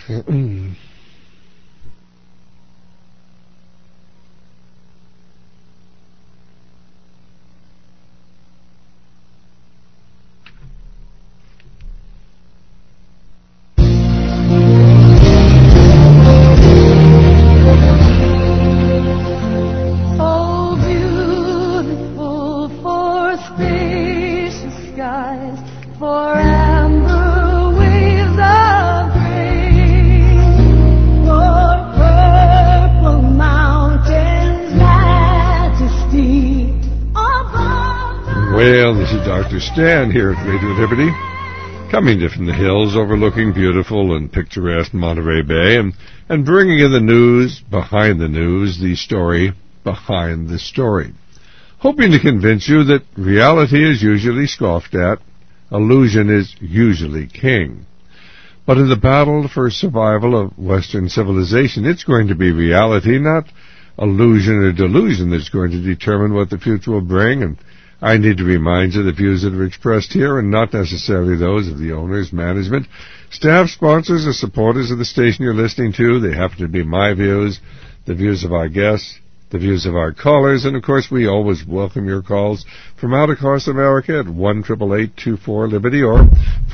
Well, this is Dr. Stan here at Radio Liberty, coming to from the hills overlooking beautiful and picturesque Monterey Bay, and bringing you the news behind the news, the story behind the story, hoping to convince you that reality is usually scoffed at, illusion is usually king. But in the battle for survival of Western civilization, it's going to be reality, not illusion or delusion, that's going to determine what the future will bring. And I need to remind you the views that are expressed here are not necessarily those of the owners, management, staff, sponsors, or supporters of the station you're listening to. They happen to be my views, the views of our guests, the views of our callers, and of course we always welcome your calls from out across America at 1-888-24-LIBERTY or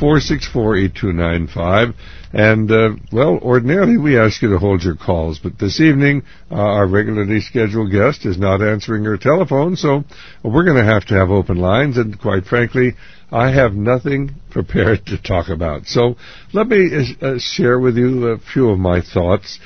464-8295. And, ordinarily we ask you to hold your calls, but this evening our regularly scheduled guest is not answering her telephone, so we're going to have open lines, and quite frankly, I have nothing prepared to talk about. So let me share with you a few of my thoughts.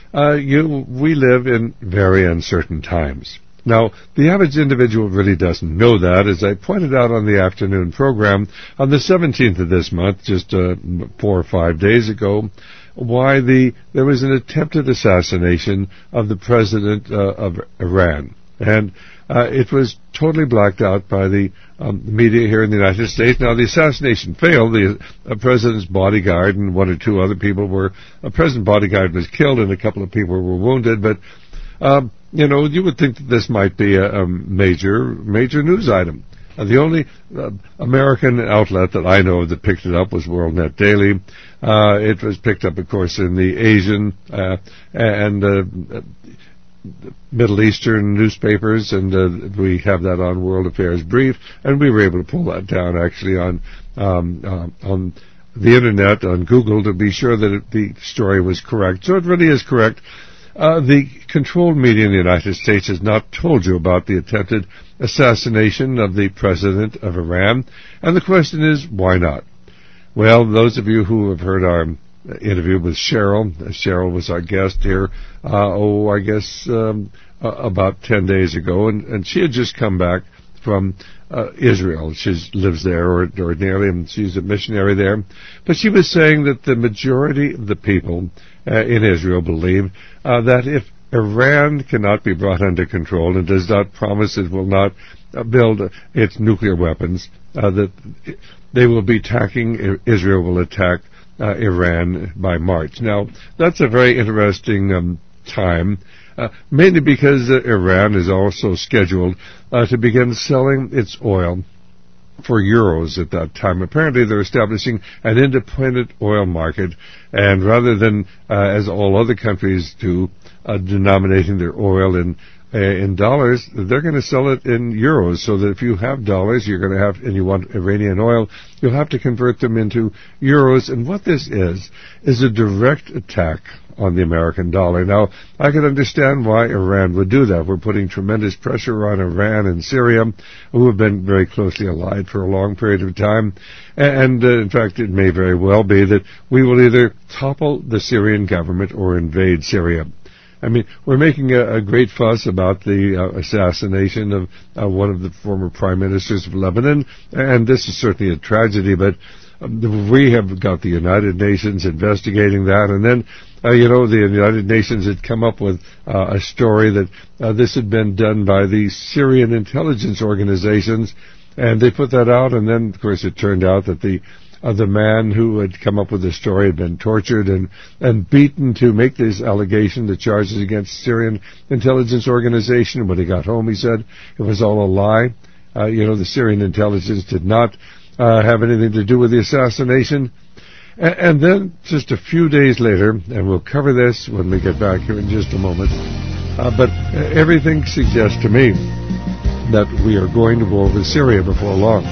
We live in very uncertain times. Now, the average individual really doesn't know that. As I pointed out on the afternoon program, on the 17th of this month, just 4 or 5 days ago, there was an attempted assassination of the president of Iran. And it was totally blacked out by the media here in the United States. Now, the assassination failed. The president's bodyguard and one or two other people a president's bodyguard was killed and a couple of people were wounded. But, you would think that this might be a major news item. The only American outlet that I know of that picked it up was WorldNet Daily. It was picked up, of course, in the Asian and Middle Eastern newspapers, and we have that on World Affairs Brief, and we were able to pull that down actually on the internet, on Google, to be sure that the story was correct. So it really is correct. The controlled media in the United States has not told you about the attempted assassination of the president of Iran, and the question is, why not? Well, those of you who have heard our interview with Cheryl. Cheryl was our guest here, about 10 days ago, and she had just come back from Israel. She lives there ordinarily, and she's a missionary there. But she was saying that the majority of the people in Israel believe that if Iran cannot be brought under control and does not promise it will not build its nuclear weapons, that they will be attacking, Israel will attack Iran by March. Now, that's a very interesting time, mainly because Iran is also scheduled to begin selling its oil for euros at that time. Apparently, they're establishing an independent oil market, and rather than, as all other countries do, denominating their oil in dollars, they're going to sell it in euros, so that if you have dollars, and you want Iranian oil, you'll have to convert them into euros. And what this is a direct attack on the American dollar. Now, I can understand why Iran would do that. We're putting tremendous pressure on Iran and Syria, who have been very closely allied for a long period of time. And in fact, it may very well be that we will either topple the Syrian government or invade Syria. I mean, we're making a great fuss about the assassination of one of the former prime ministers of Lebanon, and this is certainly a tragedy, but we have got the United Nations investigating that, and then, the United Nations had come up with a story that this had been done by the Syrian intelligence organizations, and they put that out, and then, of course, it turned out that the man who had come up with the story had been tortured and beaten to make this allegation, the charges against Syrian intelligence organization. When he got home, he said it was all a lie. The Syrian intelligence did not have anything to do with the assassination. And then, just a few days later, and we'll cover this when we get back here in just a moment, but everything suggests to me that we are going to war with Syria before long.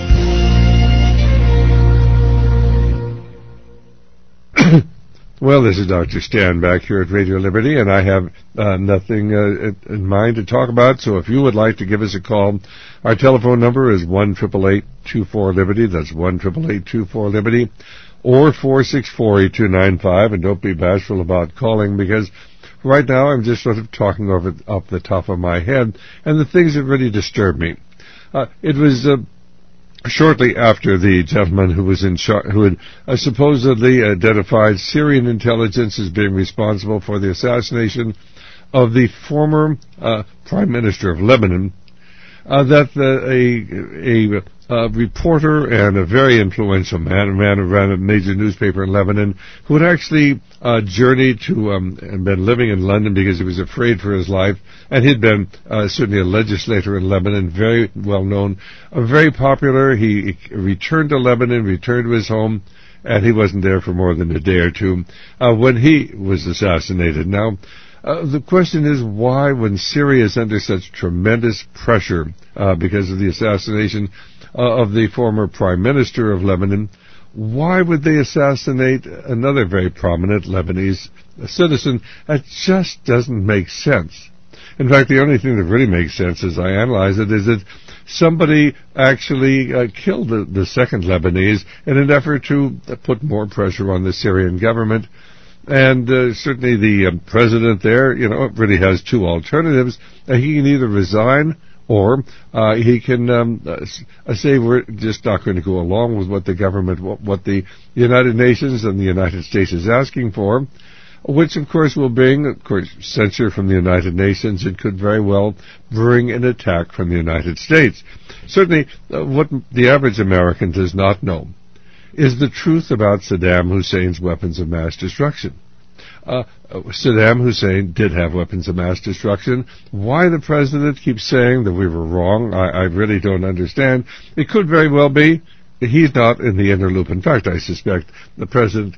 Well, this is Dr. Stan back here at Radio Liberty, and I have nothing in mind to talk about, so if you would like to give us a call, our telephone number is 1-888-24-LIBERTY, that's 1-888-24-LIBERTY, or 464-8295, and don't be bashful about calling, because right now I'm just sort of talking off the top of my head, and the things that really disturb me. It was shortly after the gentleman who was in charge, who had supposedly identified Syrian intelligence as being responsible for the assassination of the former Prime Minister of Lebanon, that a reporter and a very influential man who ran a major newspaper in Lebanon, who had actually journeyed to and been living in London because he was afraid for his life, and he'd been certainly a legislator in Lebanon, very well known, very popular. He returned to Lebanon, returned to his home, and he wasn't there for more than a day or two when he was assassinated. Now, the question is, why, when Syria is under such tremendous pressure because of the assassination of the former Prime Minister of Lebanon, why would they assassinate another very prominent Lebanese citizen? That just doesn't make sense. In fact, the only thing that really makes sense, as I analyze it, is that somebody actually killed the second Lebanese in an effort to put more pressure on the Syrian government. And certainly the president there, really has two alternatives. He can either resign, or he can say we're just not going to go along with what the government, what the United Nations and the United States is asking for, which of course will bring, of course, censure from the United Nations. It could very well bring an attack from the United States. Certainly, what the average American does not know is the truth about Saddam Hussein's weapons of mass destruction. Saddam Hussein did have weapons of mass destruction. Why the president keeps saying that we were wrong, I really don't understand. It could very well be he's not in the inner loop. In fact, I suspect the President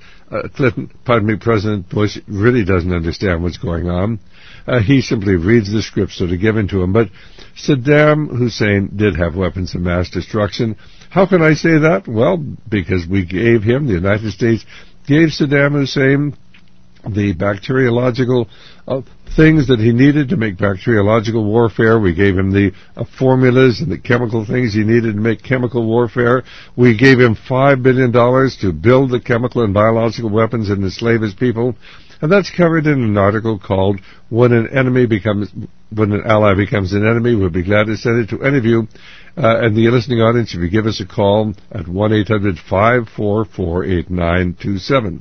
Bush really doesn't understand what's going on. He simply reads the scripts that are given to him. But Saddam Hussein did have weapons of mass destruction. How can I say that? Well, because we gave him, the United States gave Saddam Hussein the bacteriological things that he needed to make bacteriological warfare. We gave him the formulas and the chemical things he needed to make chemical warfare. We gave him $5 billion to build the chemical and biological weapons and enslave his people. And that's covered in an article called When an Ally Becomes an Enemy. We'll be glad to send it to any of you. And the listening audience, if you give us a call at 1-800-544-8927.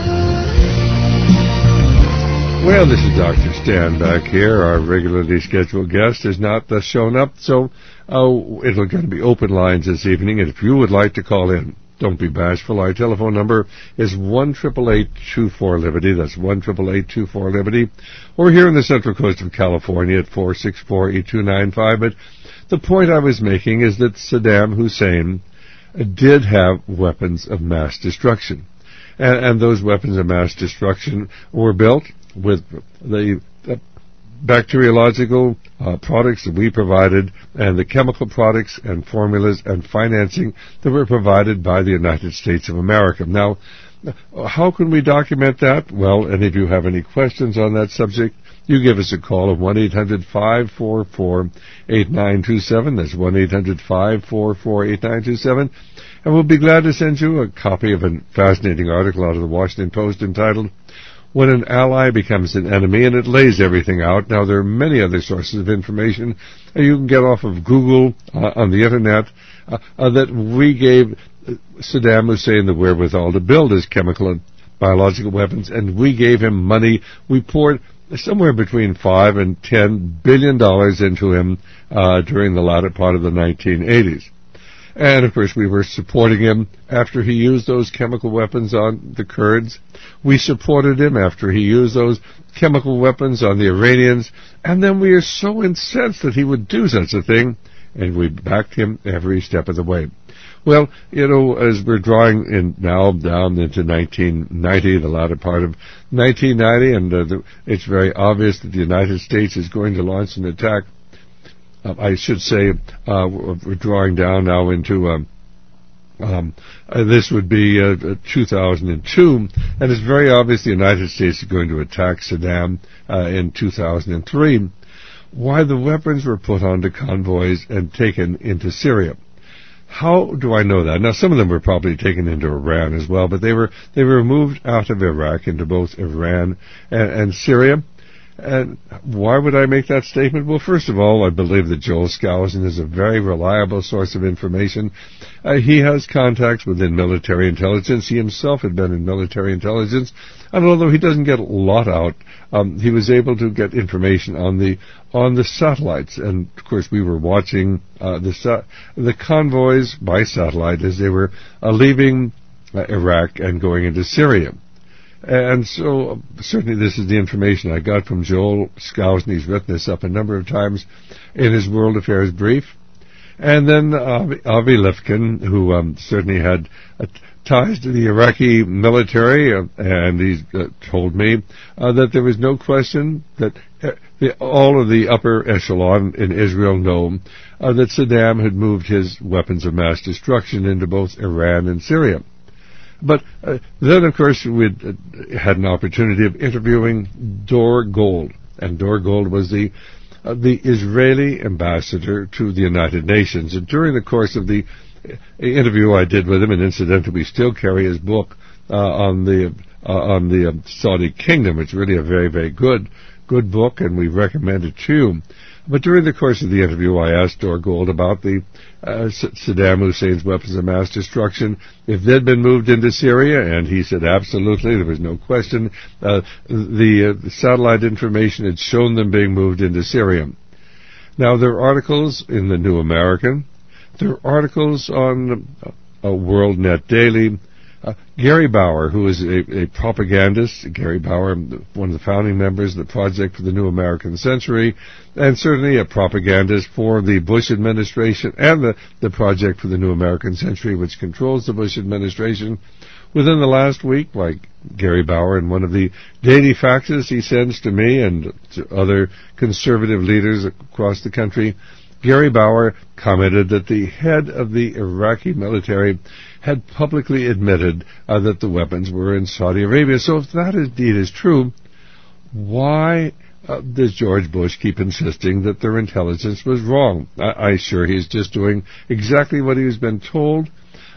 Well, this is Dr. Stan back here. Our regularly scheduled guest has not shown up, so it'll going to be open lines this evening. And if you would like to call in, don't be bashful. Our telephone number is 1-888-24-LIBERTY. That's 1-888-24-LIBERTY. Or here in the Central Coast of California at 464-8295. But the point I was making is that Saddam Hussein did have weapons of mass destruction. And those weapons of mass destruction were built with the bacteriological products that we provided and the chemical products and formulas and financing that were provided by the United States of America. Now, how can we document that? Well, any of you have any questions on that subject, you give us a call at 1-800-544-8927. That's 1-800-544-8927. And we'll be glad to send you a copy of a fascinating article out of the Washington Post entitled When an Ally Becomes an Enemy, and it lays everything out. Now, there are many other sources of information you can get off of Google, on the Internet, that we gave Saddam Hussein the wherewithal to build his chemical and biological weapons, and we gave him money. We poured somewhere between $5 and $10 billion into him during the latter part of the 1980s. And, of course, we were supporting him after he used those chemical weapons on the Kurds. We supported him after he used those chemical weapons on the Iranians. And then we are so incensed that he would do such a thing. and we backed him every step of the way. Well, as we're drawing in now down into 1990, the latter part of 1990, and it's very obvious that the United States is going to launch an attack. I should say we're drawing down now into this would be 2002, and it's very obvious the United States is going to attack Saddam in 2003. Why the weapons were put onto convoys and taken into Syria. How do I know that? Now, some of them were probably taken into Iran as well, but they were moved out of Iraq into both Iran and Syria. And why would I make that statement? Well, first of all, I believe that Joel Skousen is a very reliable source of information. He has contacts within military intelligence. He himself had been in military intelligence. And although he doesn't get a lot out, he was able to get information on the satellites. And, of course, we were watching the convoys by satellite as they were leaving Iraq and going into Syria. And so, certainly this is the information I got from Joel Skousen. He's written this up a number of times in his World Affairs Brief. And then Avi Lifkin, who certainly had ties to the Iraqi military, and he's told me that there was no question that all of the upper echelon in Israel know that Saddam had moved his weapons of mass destruction into both Iran and Syria. But then, of course, we had an opportunity of interviewing Dor Gold, and Dor Gold was the Israeli ambassador to the United Nations. And during the course of the interview I did with him, and incidentally, we still carry his book on the Saudi Kingdom. It's really a very, very good book, and we recommend it to you. But during the course of the interview, I asked Dor Gold about the Saddam Hussein's weapons of mass destruction, if they'd been moved into Syria, and he said absolutely, there was no question. The satellite information had shown them being moved into Syria. Now, there are articles in the New American, there are articles on World Net Daily. Gary Bauer, who is a propagandist, Gary Bauer, one of the founding members of the Project for the New American Century, and certainly a propagandist for the Bush administration and the Project for the New American Century, which controls the Bush administration. Within the last week, like Gary Bauer and one of the daily faxes he sends to me and to other conservative leaders across the country, Gary Bauer commented that the head of the Iraqi military had publicly admitted that the weapons were in Saudi Arabia. So if that indeed is true, why does George Bush keep insisting that their intelligence was wrong? I'm sure he's just doing exactly what he's been told.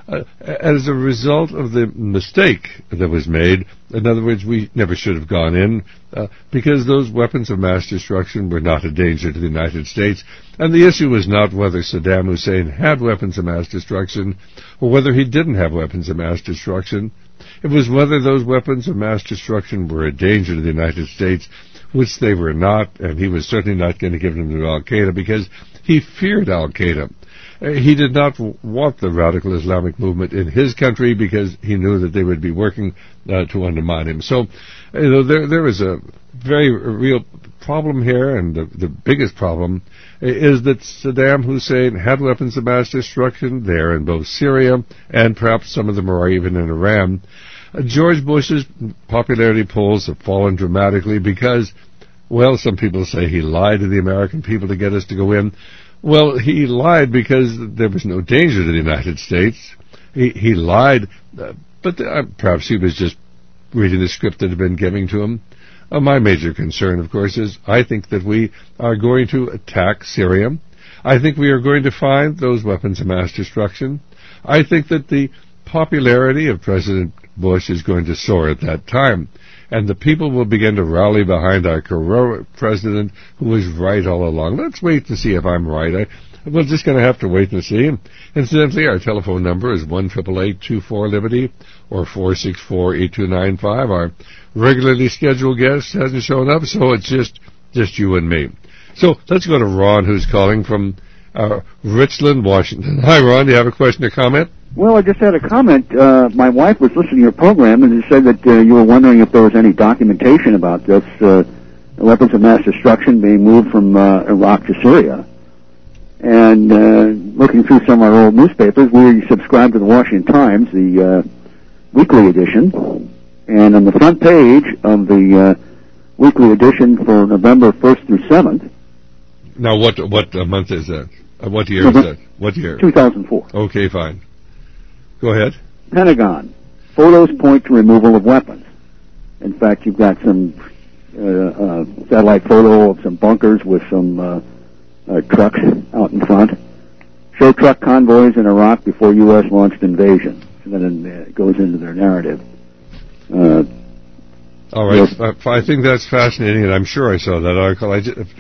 As a result of the mistake that was made, in other words, we never should have gone in because those weapons of mass destruction were not a danger to the United States. And the issue was not whether Saddam Hussein had weapons of mass destruction or whether he didn't have weapons of mass destruction. It was whether those weapons of mass destruction were a danger to the United States, which they were not, and he was certainly not going to give them to Al-Qaeda because he feared Al-Qaeda. He did not want the radical Islamic movement in his country because he knew that they would be working to undermine him. So, there is a very real problem here, and the biggest problem is that Saddam Hussein had weapons of mass destruction there in both Syria, and perhaps some of them are even in Iran. George Bush's popularity polls have fallen dramatically because, well, some people say he lied to the American people to get us to go in. Well, he lied because there was no danger to the United States. He lied, but perhaps he was just reading the script that had been given to him. My major concern, of course, is I think that we are going to attack Syria. I think we are going to find those weapons of mass destruction. I think that the popularity of President Bush is going to soar at that time. And the people will begin to rally behind our heroic president who was right all along. Let's wait to see if I'm right. We're just going to have to wait and see. Incidentally, our telephone number is 1-888-24-LIBERTY or 464-8295. Our regularly scheduled guest hasn't shown up, so it's just you and me. So let's go to Ron, who's calling from Richland, Washington. Hi, Ron. Do you have a question or comment? Well, I just had a comment. My wife was listening to your program, and she said that you were wondering if there was any documentation about this weapons of mass destruction being moved from Iraq to Syria. And looking through some of our old newspapers, we subscribed to the Washington Times, the weekly edition, and on the front page of the weekly edition for November 1st through 7th. Now, what month is that? What year is that? What year? 2004. Okay, fine. Go ahead. Pentagon. Photos point to removal of weapons. In fact, you've got some satellite photo of some bunkers with some trucks out in front. Show truck convoys in Iraq before U.S. launched invasion. And then it goes into their narrative. All right. Yes. I think that's fascinating, and I'm sure I saw that article.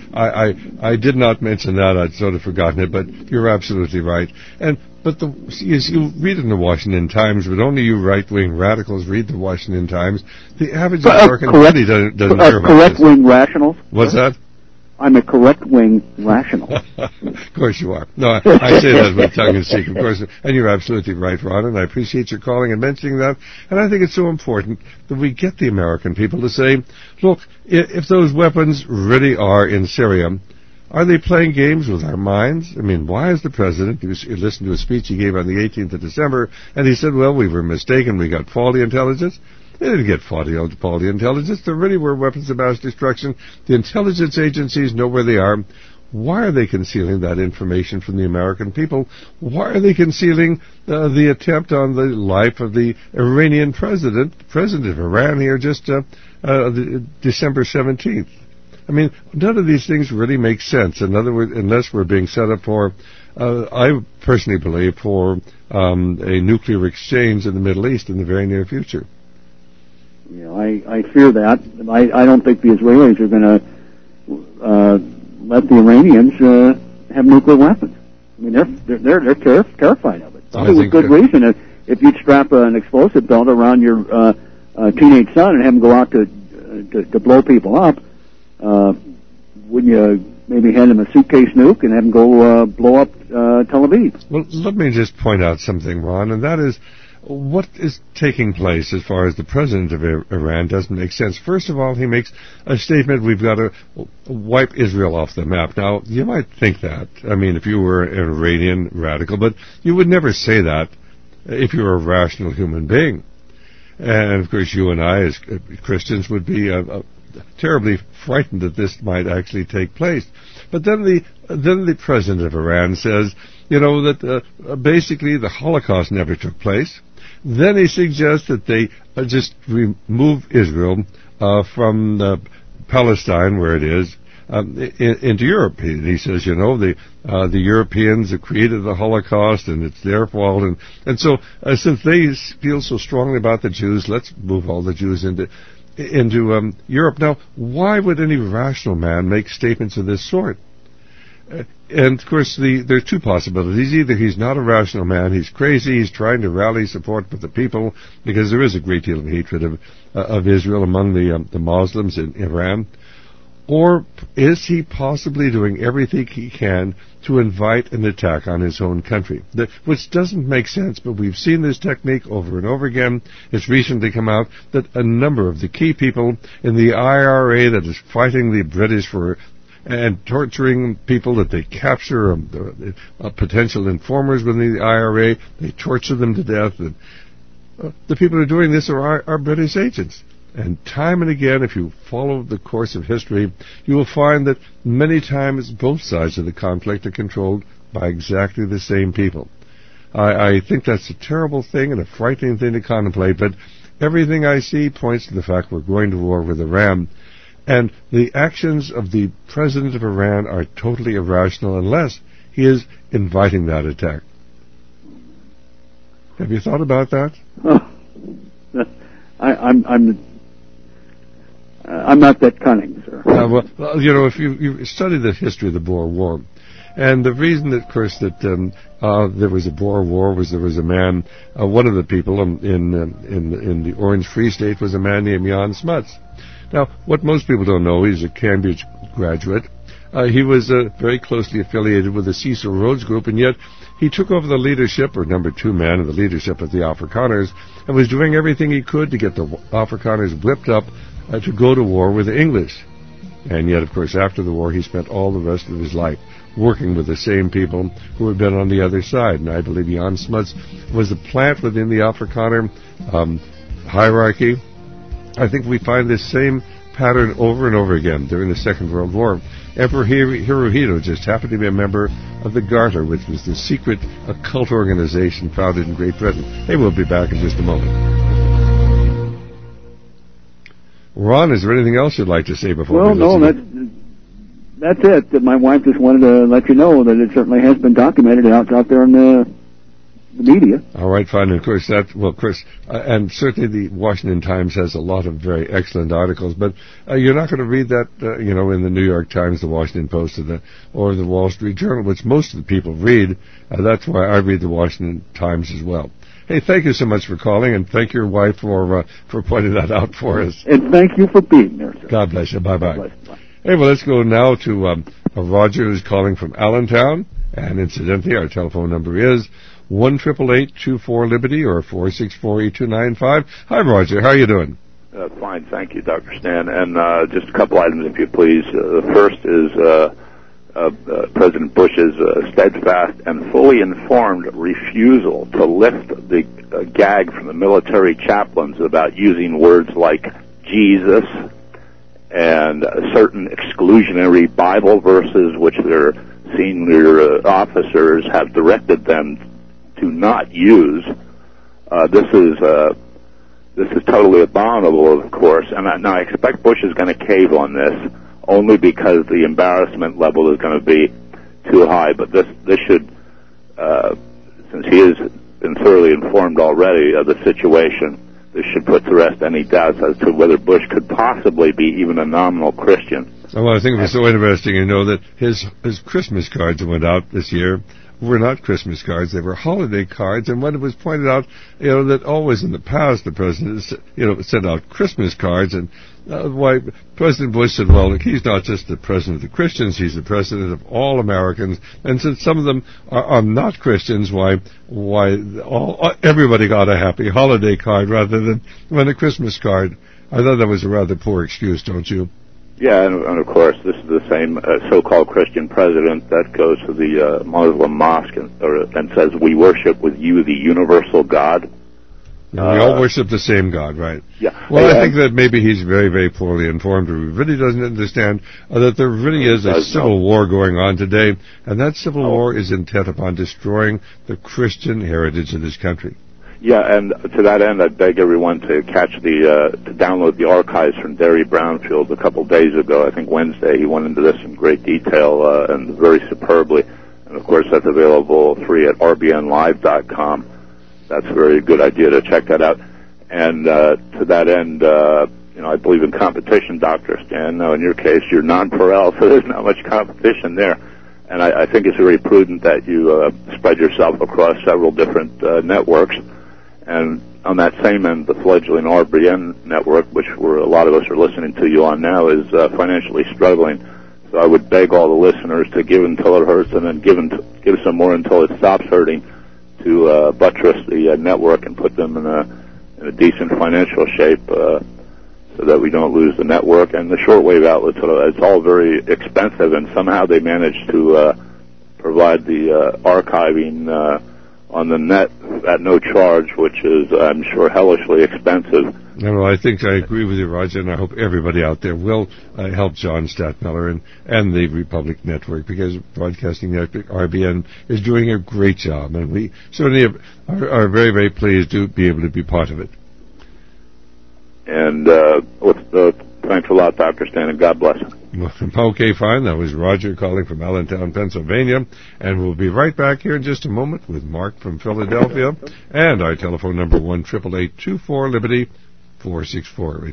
I did not mention that. I'd sort of forgotten it, but you're absolutely right. But you read in the Washington Times, but only you right-wing radicals read the Washington Times. The average American really doesn't hear about this. Correct-wing rationals? What's that? I'm a correct-wing rational. Of course you are. No, I say that with tongue-in-cheek, of course. And you're absolutely right, Ron, and I appreciate your calling and mentioning that. And I think it's so important that we get the American people to say, look, if those weapons really are in Syria, are they playing games with our minds? I mean, why is the president, you listened to a speech he gave on the 18th of December, and he said, well, we were mistaken, we got faulty intelligence. They didn't get faulty intelligence. There really were weapons of mass destruction. The intelligence agencies know where they are. Why are they concealing that information from the American people? Why are they concealing the attempt on the life of the Iranian president of Iran here just December 17th? I mean, none of these things really make sense. In other words, unless we're being set up for, I personally believe, for a nuclear exchange in the Middle East in the very near future. You know, I fear that. I don't think the Israelis are going to let the Iranians have nuclear weapons. I mean, they're terrified of it. Probably with good reason. If you'd strap an explosive belt around your teenage son and have him go out to blow people up, wouldn't you maybe hand him a suitcase nuke and have him go blow up Tel Aviv? Well, let me just point out something, Ron, and that is, what is taking place as far as the president of Iran doesn't make sense. First of all, he makes a statement, we've got to wipe Israel off the map. Now, you might think that, I mean, if you were an Iranian radical, but you would never say that if you were a rational human being. And, of course, you and I, as Christians, would be terribly frightened that this might actually take place. But then the president of Iran says, you know, that basically the Holocaust never took place. Then he suggests that they just remove Israel from Palestine, where it is, into Europe. He says, you know, the Europeans have created the Holocaust, and it's their fault. And so, since they feel so strongly about the Jews, let's move all the Jews into Europe. Now, why would any rational man make statements of this sort? And, of course, there are two possibilities. Either he's not a rational man, he's crazy, he's trying to rally support with the people, because there is a great deal of hatred of Israel among the Muslims in Iran. Or is he possibly doing everything he can to invite an attack on his own country? Which doesn't make sense, but we've seen this technique over and over again. It's recently come out that a number of the key people in the IRA that is fighting the British and torturing people that they capture, potential informers within the IRA, they torture them to death. And, the people who are doing this are British agents. And time and again, if you follow the course of history, you will find that many times both sides of the conflict are controlled by exactly the same people. I think that's a terrible thing and a frightening thing to contemplate, but everything I see points to the fact we're going to war with Iran. And the actions of the president of Iran are totally irrational unless he is inviting that attack. Have you thought about that? I'm not that cunning, sir. Well, you know, if you study the history of the Boer War, and the reason, of course, that there was a Boer War was there was a man, one of the people in the Orange Free State was a man named Jan Smuts. Now, what most people don't know, he's a Cambridge graduate. He was very closely affiliated with the Cecil Rhodes Group, and yet he took over the leadership, or number two man of the leadership of the Afrikaners, and was doing everything he could to get the Afrikaners whipped up to go to war with the English. And yet, of course, after the war, he spent all the rest of his life working with the same people who have been on the other side. And I believe Jan Smuts was a plant within the Afrikaner hierarchy. I think we find this same pattern over and over again during the Second World War. Emperor Hirohito just happened to be a member of the Garter, which was the secret occult organization founded in Great Britain. Hey, we'll be back in just a moment. Ron, is there anything else you'd like to say before we listen? Well, that's it. My wife just wanted to let you know that it certainly has been documented out there in the media. All right, fine. And of course, and certainly the Washington Times has a lot of very excellent articles, but you're not going to read that, in the New York Times, the Washington Post, or the Wall Street Journal, which most of the people read. That's why I read the Washington Times as well. Hey, thank you so much for calling, and thank your wife for pointing that out for us. And thank you for being there, sir. God bless you. Bye-bye. God bless you. Bye. Hey, well, let's go now to Roger, who's calling from Allentown. And incidentally, our telephone number is 1-888-24-LIBERTY or 464-8295. Hi, Roger. How are you doing? Fine, thank you, Dr. Stan. And just a couple items, if you please. The first is President Bush's steadfast and fully informed refusal to lift the gag from the military chaplains about using words like Jesus and certain exclusionary Bible verses which their senior officers have directed them to not use. This is totally abominable, of course, and I expect Bush is going to cave on this only because the embarrassment level is going to be too high. But this should, since he has been thoroughly informed already of the situation, this should put to rest any doubts as to whether Bush could possibly be even a nominal Christian. Well, I think it was so interesting, that his Christmas cards that went out this year were not Christmas cards, they were holiday cards, and when it was pointed out, that always in the past the president, sent out Christmas cards, and why President Bush said, well, look, he's not just the president of the Christians, he's the president of all Americans, and since some of them are not Christians, why everybody got a happy holiday card rather than a Christmas card. I thought that was a rather poor excuse, don't you? Yeah, and of course, this is the same so-called Christian president that goes to the Muslim mosque and says, we worship with you the universal God. Yeah, we all worship the same God, right? Yeah. Well, I think that maybe he's very, very poorly informed, or he really doesn't understand that there really is a civil war going on today, and that civil war is intent upon destroying the Christian heritage of this country. Yeah, and to that end, I beg everyone to to download the archives from Derry Brownfield a couple days ago. I think Wednesday he went into this in great detail and very superbly. And of course, that's available free at rbnlive.com. That's a very good idea to check that out. And to that end, I believe in competition, Dr. Stan. Now, in your case, you're non-pareil, so there's not much competition there. And I think it's very prudent that you spread yourself across several different networks. And on that same end, the fledgling RBN network, which a lot of us are listening to you on now, is financially struggling. So I would beg all the listeners to give until it hurts, and then give some more until it stops hurting, to buttress the network and put them in a decent financial shape, so that we don't lose the network. And the shortwave outlets, it's all very expensive, and somehow they manage to provide the archiving on the net at no charge, which is, I'm sure, hellishly expensive. No, I think I agree with you, Roger, and I hope everybody out there will help John Stadtmiller and the Republic Network, because Broadcasting Network, RBN, is doing a great job, and we certainly are very, very pleased to be able to be part of it. And thanks a lot, Dr. Stan, and God bless you. Okay, fine. That was Roger calling from Allentown, Pennsylvania. And we'll be right back here in just a moment with Mark from Philadelphia. And our telephone number, 1-888-24-LIBERTY, 464.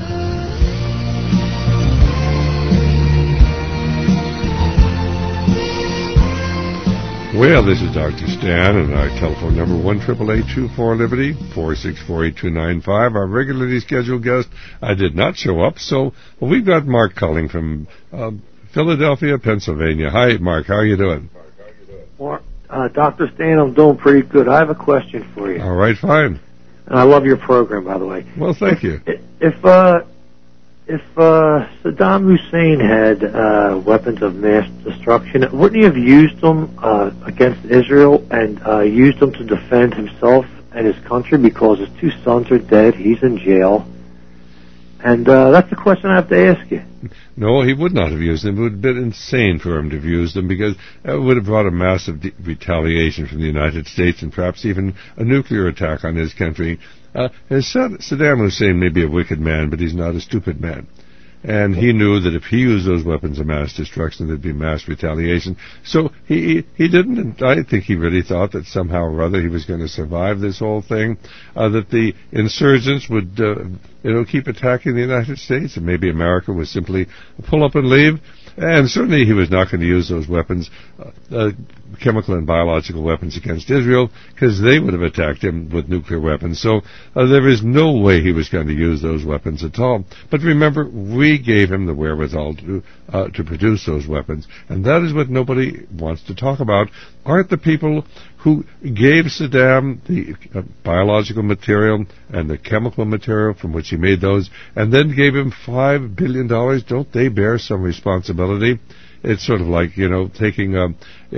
Well, this is Dr. Stan, and our telephone number, 1-888-24-LIBERTY, 464-8295. Our regularly scheduled guest did not show up, so we've got Mark calling from Philadelphia, Pennsylvania. Hi, Mark. How are you doing? Dr. Stan, I'm doing pretty good. I have a question for you. All right, fine. And I love your program, by the way. Well, thank you. If if Saddam Hussein had weapons of mass destruction, wouldn't he have used them against Israel and used them to defend himself and his country because his two sons are dead, he's in jail? And that's the question I have to ask you. No, he would not have used them. It would have been insane for him to have used them because it would have brought a massive retaliation from the United States and perhaps even a nuclear attack on his country. Saddam Hussein may be a wicked man, but he's not a stupid man. And he knew that if he used those weapons of mass destruction, there'd be mass retaliation. So he didn't, and I think he really thought that somehow or other he was going to survive this whole thing, that the insurgents would, keep attacking the United States, and maybe America would simply pull up and leave. And certainly he was not going to use those weapons, chemical and biological weapons against Israel, because they would have attacked him with nuclear weapons. So there is no way he was going to use those weapons at all. But remember, we gave him the wherewithal to produce those weapons. And that is what nobody wants to talk about. Aren't the people who gave Saddam the biological material and the chemical material from which he made those, and then gave him $5 billion, don't they bear some responsibility? It's sort of like, taking a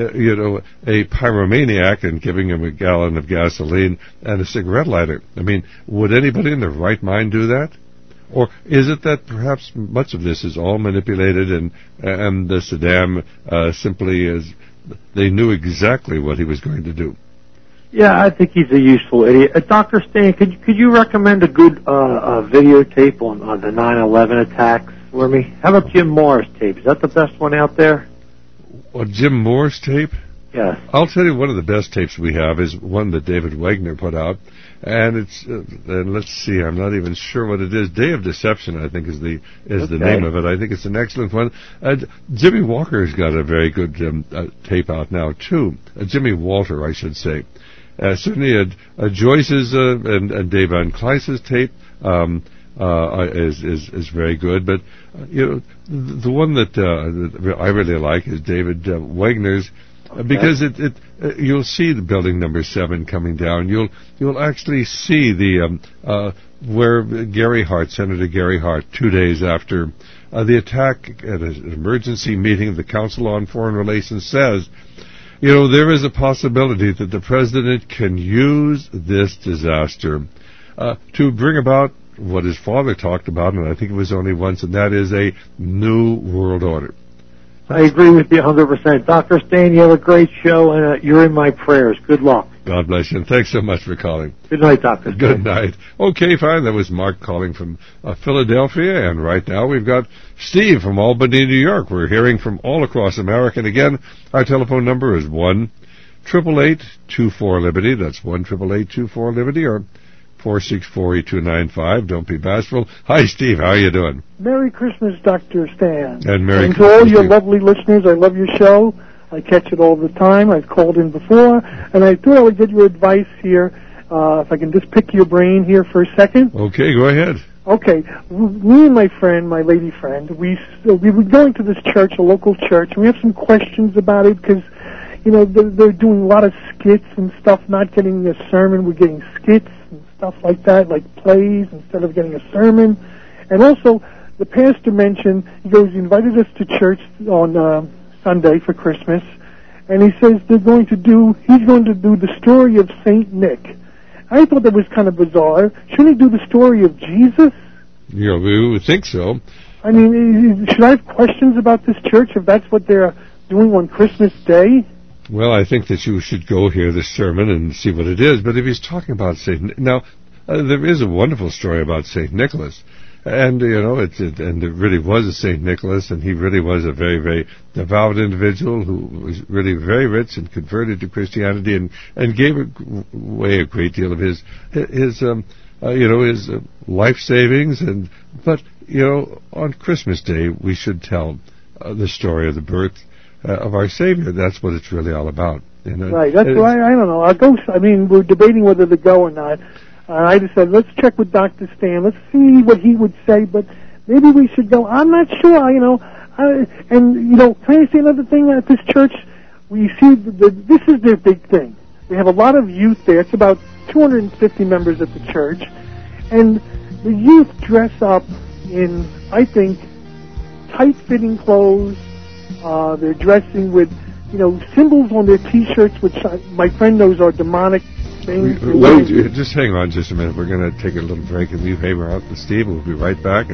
pyromaniac and giving him a gallon of gasoline and a cigarette lighter. I mean, would anybody in their right mind do that? Or is it that perhaps much of this is all manipulated and the Saddam simply is, they knew exactly what he was going to do? Yeah, I think he's a useful idiot. Dr. Stan, could you recommend a good videotape on the 9/11 attacks for me? How about Jim Morris tape? Is that the best one out there? Jim Morris tape? Yes. I'll tell you, one of the best tapes we have is one that David Wagner put out, and it's and let's see, I'm not even sure what it is. Day of Deception, I think, is the name of it. I think it's an excellent one. Jimmy Walker's got a very good tape out now too. Jimmy Walter, I should say. Certainly, Joyce's and Dave Van Kleiss's tape is very good, but the one that I really like is David Wagner's. Because you'll see the building number 7 coming down. You'll actually see the where Senator Gary Hart, 2 days after the attack at an emergency meeting of the Council on Foreign Relations, says, there is a possibility that the president can use this disaster to bring about what his father talked about, and I think it was only once, and that is a new world order. I agree with you 100%. Dr. Stan, you have a great show, and you're in my prayers. Good luck. God bless you, and thanks so much for calling. Good night, Dr. Stan. Good night. Okay, fine. That was Mark calling from Philadelphia, and right now we've got Steve from Albany, New York. We're hearing from all across America, and again, our telephone number is 1-888-24-LIBERTY. That's 1-888-24-LIBERTY, or 464-8295. Don't be bashful. Hi, Steve. How are you doing? Merry Christmas, Dr. Stan. And Merry Christmas. To all your lovely listeners, I love your show. I catch it all the time. I've called in before, and I thought I would get your advice here. If I can just pick your brain here for a second. Okay, go ahead. Okay. Me and my friend, my lady friend, we were going to this church, a local church, and we have some questions about it because, they're doing a lot of skits and stuff, not getting a sermon. We're getting skits and stuff like that, like plays instead of getting a sermon. And also, the pastor mentioned, he invited us to church on Sunday for Christmas, and he says he's going to do the story of Saint Nick. I thought that was kind of bizarre. Shouldn't he do the story of Jesus? Yeah, we would think so. I mean, should I have questions about this church if that's what they're doing on Christmas Day? Well, I think that you should go hear this sermon and see what it is. But if he's talking about there is a wonderful story about St. Nicholas. And, and there really was a St. Nicholas, and he really was a very, very devout individual who was really very rich and converted to Christianity and gave away a great deal of his life savings. But on Christmas Day, we should tell the story of the birth of our Savior. That's what it's really all about. Right. That's why I don't know. We're debating whether to go or not. I just said, let's check with Dr. Stan. Let's see what he would say, but maybe we should go. I'm not sure, can I say another thing at this church? We see this is their big thing. They have a lot of youth there. It's about 250 members at the church, and the youth dress up, in, I think, tight-fitting clothes. They're dressing with, symbols on their T-shirts, which my friend knows are demonic things. Just hang on just a minute. We're going to take a little break, and you hammer out with Steve. We'll be right back.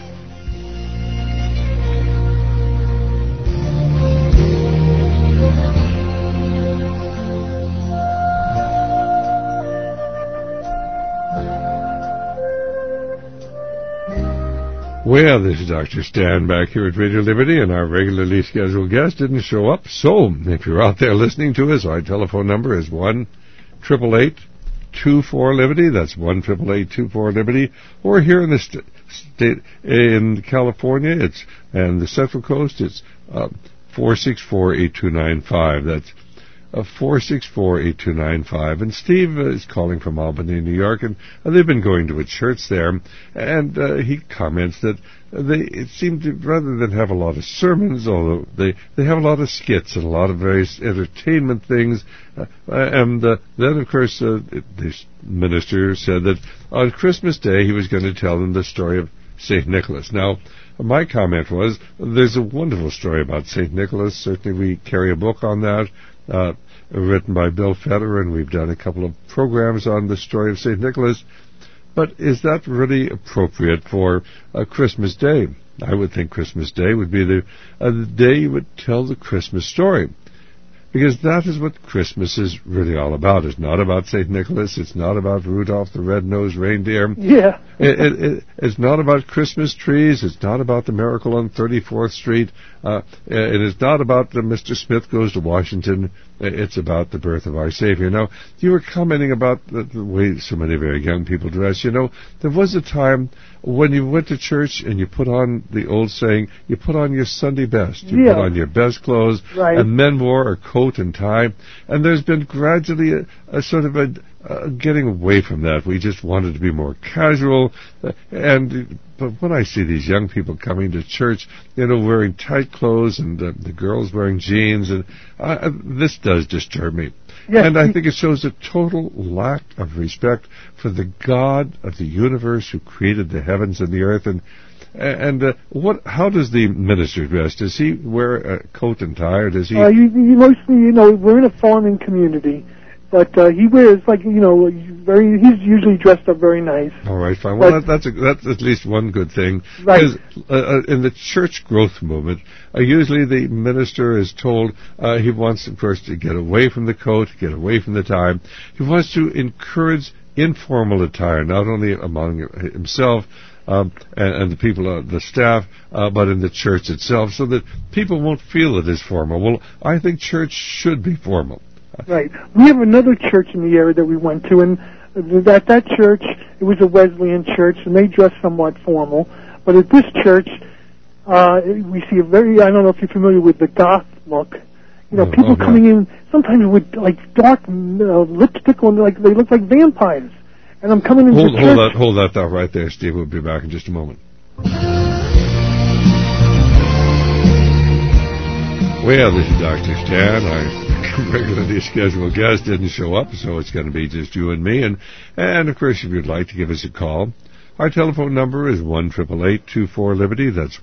Well, this is Dr. Stan back here at Radio Liberty, and our regularly scheduled guest didn't show up. So, if you're out there listening to us, our telephone number is 1-888-24-LIBERTY. That's 1-888-24-LIBERTY. Or here in the state, in California, and the Central Coast, it's 464-8295. That's 464-8295. And Steve is calling from Albany, New York, and they've been going to a church there, and he comments that it seemed to, rather than have a lot of sermons, although they have a lot of skits and a lot of various entertainment things, and then, of course, this minister said that on Christmas Day he was going to tell them the story of St. Nicholas. Now, my comment was, there's a wonderful story about St. Nicholas. Certainly we carry a book on that, written by Bill Fetter, and we've done a couple of programs on the story of St. Nicholas. But is that really appropriate for Christmas Day? I would think Christmas Day would be the day you would tell the Christmas story. Because that is what Christmas is really all about. It's not about St. Nicholas. It's not about Rudolph the Red-Nosed Reindeer. Yeah. It's not about Christmas trees. It's not about the miracle on 34th Street. It is not about Mr. Smith Goes to Washington. It's about the birth of our Savior. Now, you were commenting about the way so many very young people dress. There was a time when you went to church and you put on the old saying, you put on your Sunday best. You put on your best clothes. Right. And men wore a coat and tie. And there's been gradually a sort of a getting away from that. We just wanted to be more casual. But when I see these young people coming to church, wearing tight clothes and the girls wearing jeans, and this does disturb me. Yes. And I think it shows a total lack of respect for the God of the universe who created the heavens and the earth. How does the minister dress? Does he wear a coat and tie, or does he? Mostly, we're in a farming community. But he wears he's usually dressed up very nice. All right, fine. Well, that's at least one good thing. Right. Because in the church growth movement, usually the minister is told he wants, of course, to get away from the coat, get away from the tie. He wants to encourage informal attire, not only among himself and the people, the staff, but in the church itself, so that people won't feel it is formal. Well, I think church should be formal. Right. We have another church in the area that we went to, and that church, it was a Wesleyan church, and they dress somewhat formal. But at this church, we see I don't know if you're familiar with the goth look. People coming in sometimes with dark lipstick on, they look like vampires. And I'm coming into church. Hold that thought right there, Steve. We'll be back in just a moment. Well, this is Dr. Stan. Our regularly scheduled guest didn't show up, so it's going to be just you and me. And of course, if you'd like to give us a call, our telephone number is 1-888-24-LIBERTY. That's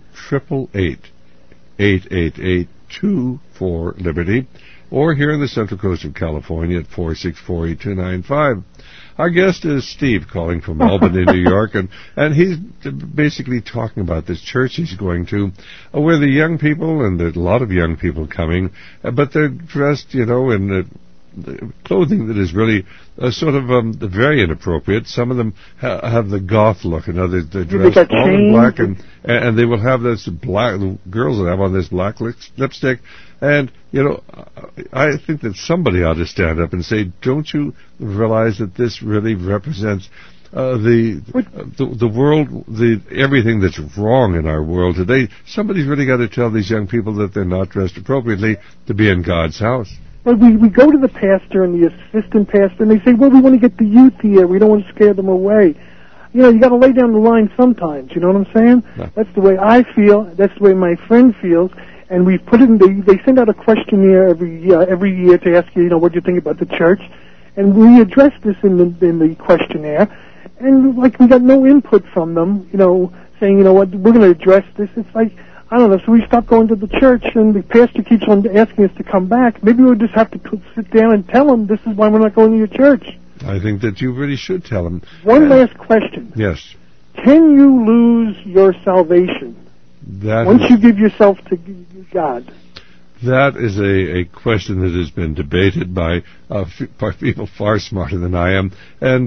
1-888-888-24-LIBERTY. Or here in the Central Coast of California at 464-8295. Our guest is Steve, calling from Albany, New York, and he's basically talking about this church he's going to, where the young people, and there's a lot of young people coming, but they're dressed, in the clothing that is really sort of very inappropriate. Some of them have the goth look, and others they're dressed all in black, and they will have this black. The girls will have on this black lipstick, and I think that somebody ought to stand up and say, "Don't you realize that this really represents the world, everything that's wrong in our world today?" Somebody's really got to tell these young people that they're not dressed appropriately to be in God's house. But we go to the pastor and the assistant pastor, and they say, "Well, we want to get the youth here. We don't want to scare them away." You got to lay down the line sometimes. You know what I'm saying? No. That's the way I feel. That's the way my friend feels. And we put it in. They send out a questionnaire every year to ask you, what do you think about the church? And we address this in the questionnaire, and we got no input from them. saying, you know what, we're going to address this. It's like, I don't know, so we stop going to the church and the pastor keeps on asking us to come back. Maybe we'll just have to sit down and tell them this is why we're not going to your church. I think that you really should tell them. One last question. Yes. Can you lose your salvation once you give yourself to God? That is a question that has been debated by people far smarter than I am, and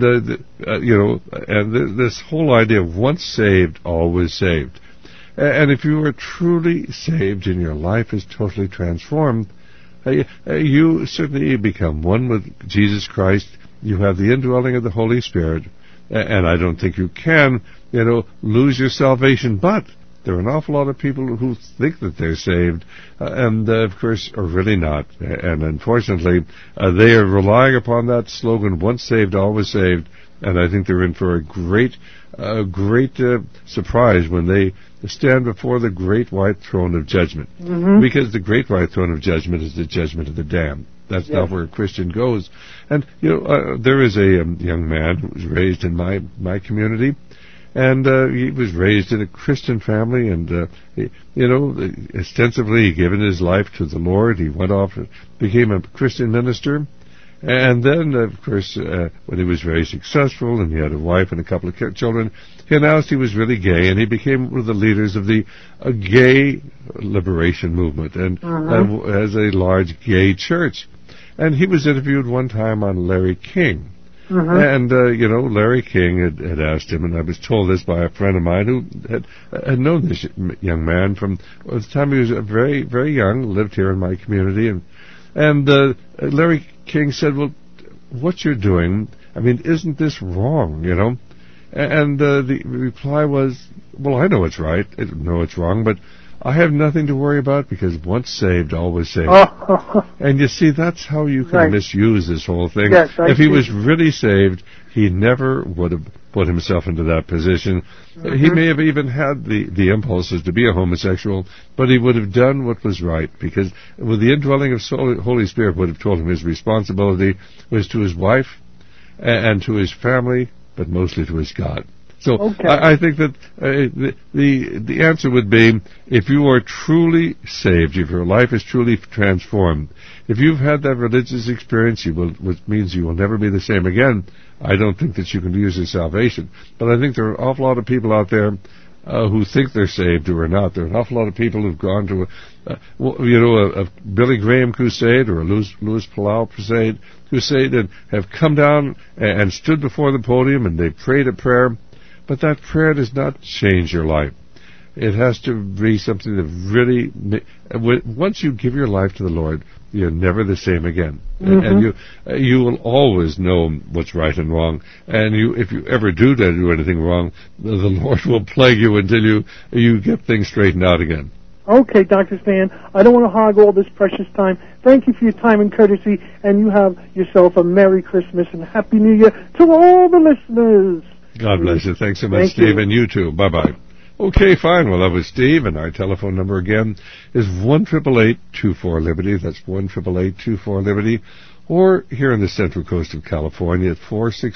this whole idea of once saved, always saved. And if you are truly saved and your life is totally transformed, you certainly become one with Jesus Christ. You have the indwelling of the Holy Spirit, and I don't think you can, lose your salvation, but there are an awful lot of people who think that they're saved, and of course are really not. And unfortunately, they are relying upon that slogan, once saved, always saved, and I think they're in for a great surprise when they stand before the great white throne of judgment. Mm-hmm. Because the great white throne of judgment is the judgment of the damned. That's not where a Christian goes. And, there is a young man who was raised in my community, and he was raised in a Christian family, and ostensibly he given his life to the Lord. He went off and became a Christian minister, and then, of course, when he was very successful and he had a wife and a couple of children, he announced he was really gay, and he became one of the leaders of the gay liberation movement, and has a large gay church. And he was interviewed one time on Larry King. And, Larry King had asked him, and I was told this by a friend of mine who had known this young man from the time he was very, very young, lived here in my community. And Larry King said, well, what you're doing, I mean, isn't this wrong, And the reply was, well, I know it's right. I know it's wrong, but I have nothing to worry about because once saved, always saved. And you see, that's how you can misuse this whole thing. Yes, if he was really saved, he never would have put himself into that position. Mm-hmm. He may have even had the impulses to be a homosexual, but he would have done what was right, because with the indwelling of Holy Spirit would have told him his responsibility was to his wife and to his family, but mostly to his God. So I think that the answer would be, if you are truly saved, if your life is truly transformed, if you've had that religious experience, which means you will never be the same again, I don't think that you can lose your salvation. But I think there are an awful lot of people out there who think they're saved who are not. There are an awful lot of people who've gone to a Billy Graham crusade or a Louis Palau crusade and have come down and stood before the podium and they prayed a prayer. But that prayer does not change your life. It has to be something that really, once you give your life to the Lord, you're never the same again. Mm-hmm. And you will always know what's right and wrong. And if you ever do anything wrong, the Lord will plague you until you get things straightened out again. Okay, Dr. Stan, I don't want to hog all this precious time. Thank you for your time and courtesy, and you have yourself a Merry Christmas and Happy New Year to all the listeners. God bless you. Thanks so much, Steve, and you too. Bye-bye. Okay, fine. Well, that was Steve, and our telephone number again is 1-888-24-LIBERTY. That's 1-888-24-LIBERTY. Or here on the Central Coast of California at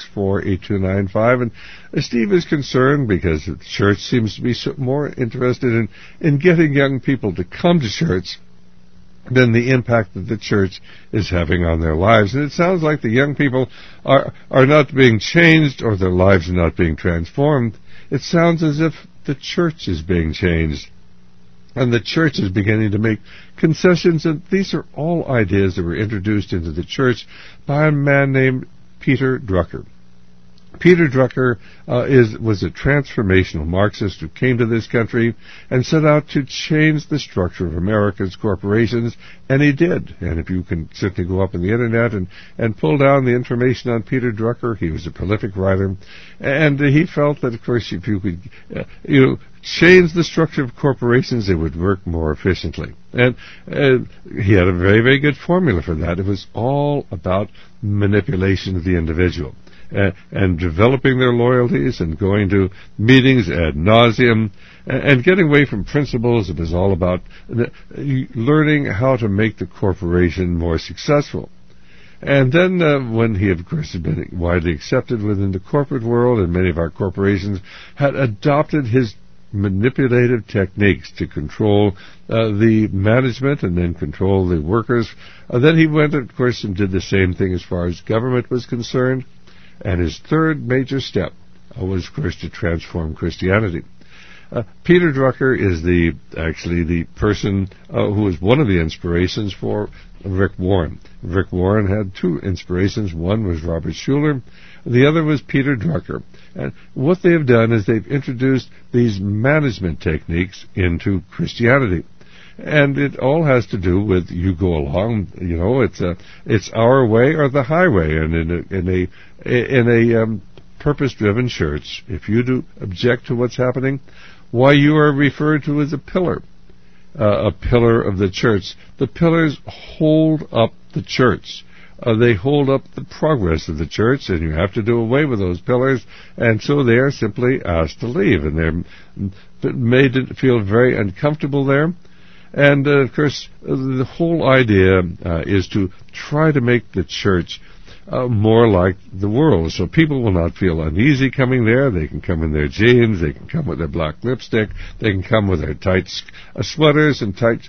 464-8295. And Steve is concerned because the church seems to be more interested in getting young people to come to church than the impact that the church is having on their lives. And it sounds like the young people are not being changed, or their lives are not being transformed. It sounds as if the church is being changed, and the church is beginning to make concessions. And these are all ideas that were introduced into the church by a man named Peter Drucker. Peter Drucker was a transformational Marxist who came to this country and set out to change the structure of America's corporations, and he did. And if you can simply go up on the Internet and pull down the information on Peter Drucker, he was a prolific writer, and he felt that, of course, if you could change the structure of corporations, they would work more efficiently. And he had a very, very good formula for that. It was all about manipulation of the individual. And developing their loyalties and going to meetings ad nauseum and getting away from principles. It was all about learning how to make the corporation more successful. And then when he, of course, had been widely accepted within the corporate world, and many of our corporations had adopted his manipulative techniques to control the management and then control the workers. Then he went, of course, and did the same thing as far as government was concerned. And his third major step was, of course, to transform Christianity. Peter Drucker is actually the person who was one of the inspirations for Rick Warren. Rick Warren had two inspirations. One was Robert Schuller. The other was Peter Drucker. And what they have done is they've introduced these management techniques into Christianity. And it all has to do with you go along, it's our way or the highway. And in a purpose-driven church, if you do object to what's happening, why, you are referred to as a pillar of the church. The pillars hold up the church. They hold up the progress of the church, and you have to do away with those pillars, and so they are simply asked to leave, and they're made to feel very uncomfortable there. And, of course, the whole idea is to try to make the church more like the world. So people will not feel uneasy coming there. They can come in their jeans. They can come with their black lipstick. They can come with their tight sweaters and tight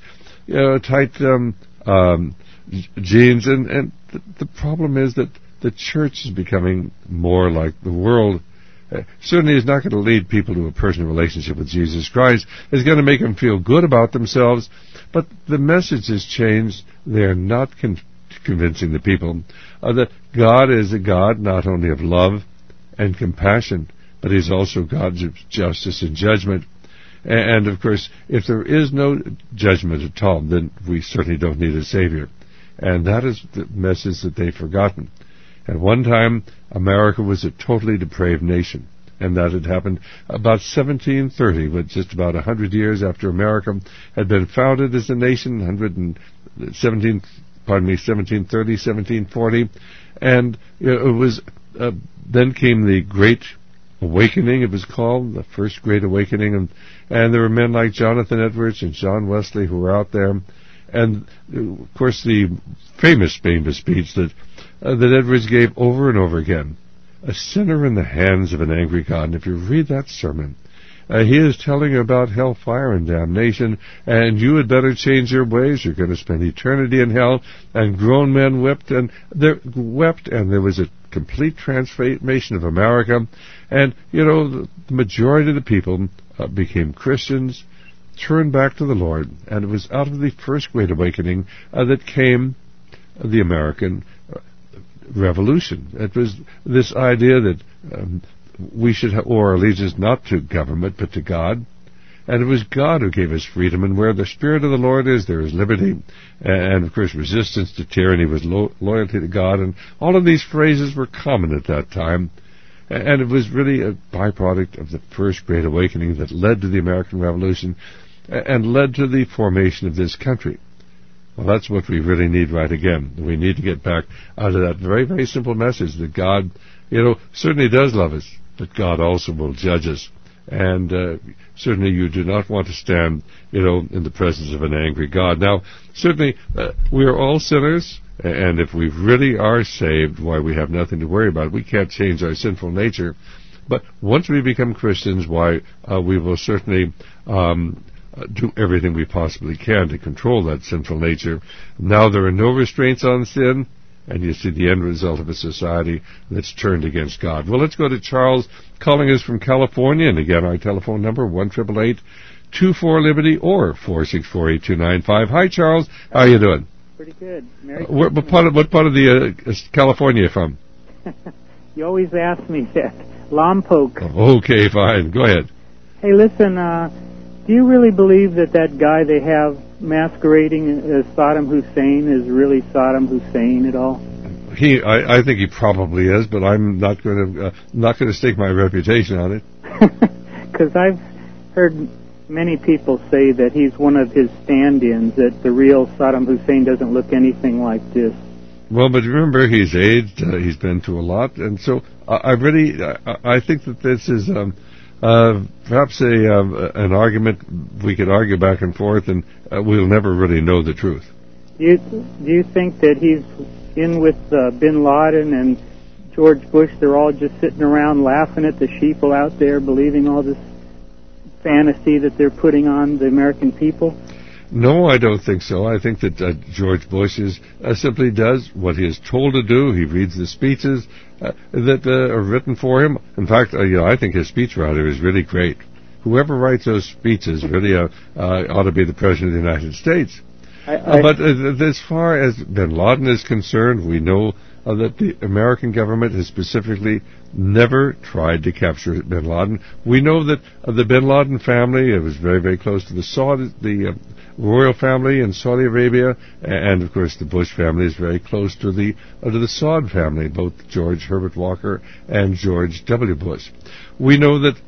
jeans. And the problem is that the church is becoming more like the world. Certainly is not going to lead people to a personal relationship with Jesus Christ. It's going to make them feel good about themselves. But the message has changed. They're not convincing the people that God is a God not only of love and compassion, but He's also God of justice and judgment. And of course, if there is no judgment at all, then we certainly don't need a Savior. And that is the message that they've forgotten. At one time, America was a totally depraved nation, and that had happened about 1730, but just about 100 years after America had been founded as a nation, 1730, 1740, and it was then came the Great Awakening. It was called the First Great Awakening, and there were men like Jonathan Edwards and John Wesley who were out there, and of course the famous speech that Edwards gave over and over again, a sinner in the hands of an angry God. And if you read that sermon, he is telling you about hellfire and damnation, and you had better change your ways. You're going to spend eternity in hell. And grown men wept, and there was a complete transformation of America. And, the majority of the people became Christians, turned back to the Lord, and it was out of the First Great Awakening that came the American Revolution. It was this idea that we should owe our allegiance not to government, but to God. And it was God who gave us freedom, and where the Spirit of the Lord is, there is liberty. And, of course, resistance to tyranny was loyalty to God. And all of these phrases were common at that time. And it was really a byproduct of the First Great Awakening that led to the American Revolution and led to the formation of this country. Well, that's what we really need right again. We need to get back out of that very, very simple message that God, certainly does love us, but God also will judge us. And certainly you do not want to stand, in the presence of an angry God. Now, certainly we are all sinners, and if we really are saved, why, we have nothing to worry about. We can't change our sinful nature. But once we become Christians, why, we will certainly do everything we possibly can to control that sinful nature. Now there are no restraints on sin, and you see the end result of a society that's turned against God. Well, let's go to Charles, calling us from California, and again, our telephone number, 1-888-24-LIBERTY or 464-8295. Hi, Charles. How are you doing? Pretty good. What part of the California are you from? You always ask me that. Lompoc. Okay, fine. Go ahead. Hey, listen, do you really believe that guy they have masquerading as Saddam Hussein is really Saddam Hussein at all? I think he probably is, but I'm not going to stake my reputation on it. Because I've heard many people say that he's one of his stand-ins, that the real Saddam Hussein doesn't look anything like this. Well, but remember, he's aged, he's been through a lot, and so I think that this is perhaps an argument we could argue back and forth, and we'll never really know the truth. Do you think that he's in with Bin Laden and George Bush? They're all just sitting around laughing at the sheeple out there, believing all this fantasy that they're putting on the American people? No, I don't think so. I think that George Bush simply does what he is told to do. He reads the speeches that are written for him. In fact, I think his speechwriter is really great. Whoever writes those speeches really ought to be the President of the United States. But as far as bin Laden is concerned, we know that the American government has specifically never tried to capture bin Laden. We know that the bin Laden family, it was very, very close to the royal family in Saudi Arabia, and of course the Bush family is very close to the Saud family, both George Herbert Walker and George W. Bush. We know that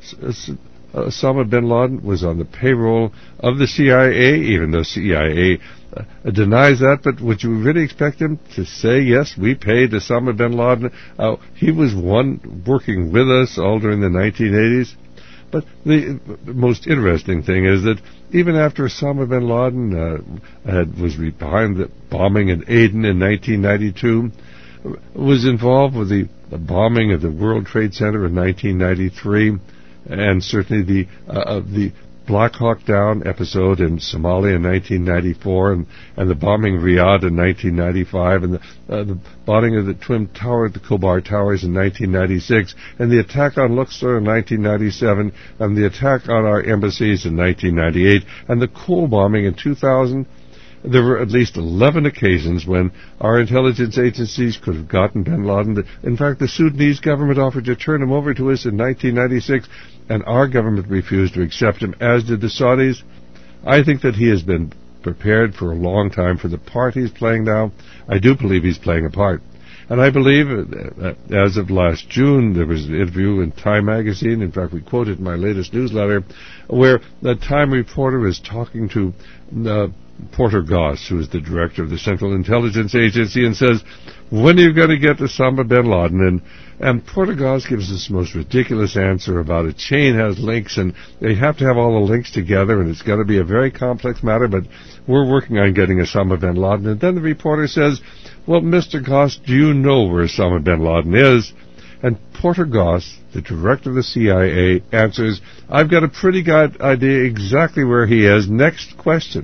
Osama bin Laden was on the payroll of the CIA, even though CIA denies that, but would you really expect him to say, yes, we paid Osama bin Laden? He was one working with us all during the 1980s. But the most interesting thing is that even after Osama bin Laden was behind the bombing in Aden in 1992, was involved with the bombing of the World Trade Center in 1993, and certainly the Black Hawk Down episode in Somalia in 1994, and the bombing of Riyadh in 1995, and the bombing of the Twin Tower, the Khobar Towers in 1996, and the attack on Luxor in 1997, and the attack on our embassies in 1998, and the coal bombing in 2000. There were at least 11 occasions when our intelligence agencies could have gotten bin Laden. In fact, the Sudanese government offered to turn him over to us in 1996, and our government refused to accept him, as did the Saudis. I think that he has been prepared for a long time for the part he's playing now. I do believe he's playing a part. And I believe, as of last June, there was an interview in Time magazine, in fact we quoted in my latest newsletter, where the Time reporter was talking to Porter Goss, who is the director of the Central Intelligence Agency, and says, when are you going to get Osama bin Laden? And Porter Goss gives this most ridiculous answer about a chain has links, and they have to have all the links together, and it's going to be a very complex matter, but we're working on getting Osama bin Laden. And then the reporter says, well, Mr. Goss, do you know where Osama bin Laden is? And Porter Goss, the director of the CIA, answers, I've got a pretty good idea exactly where he is. Next question.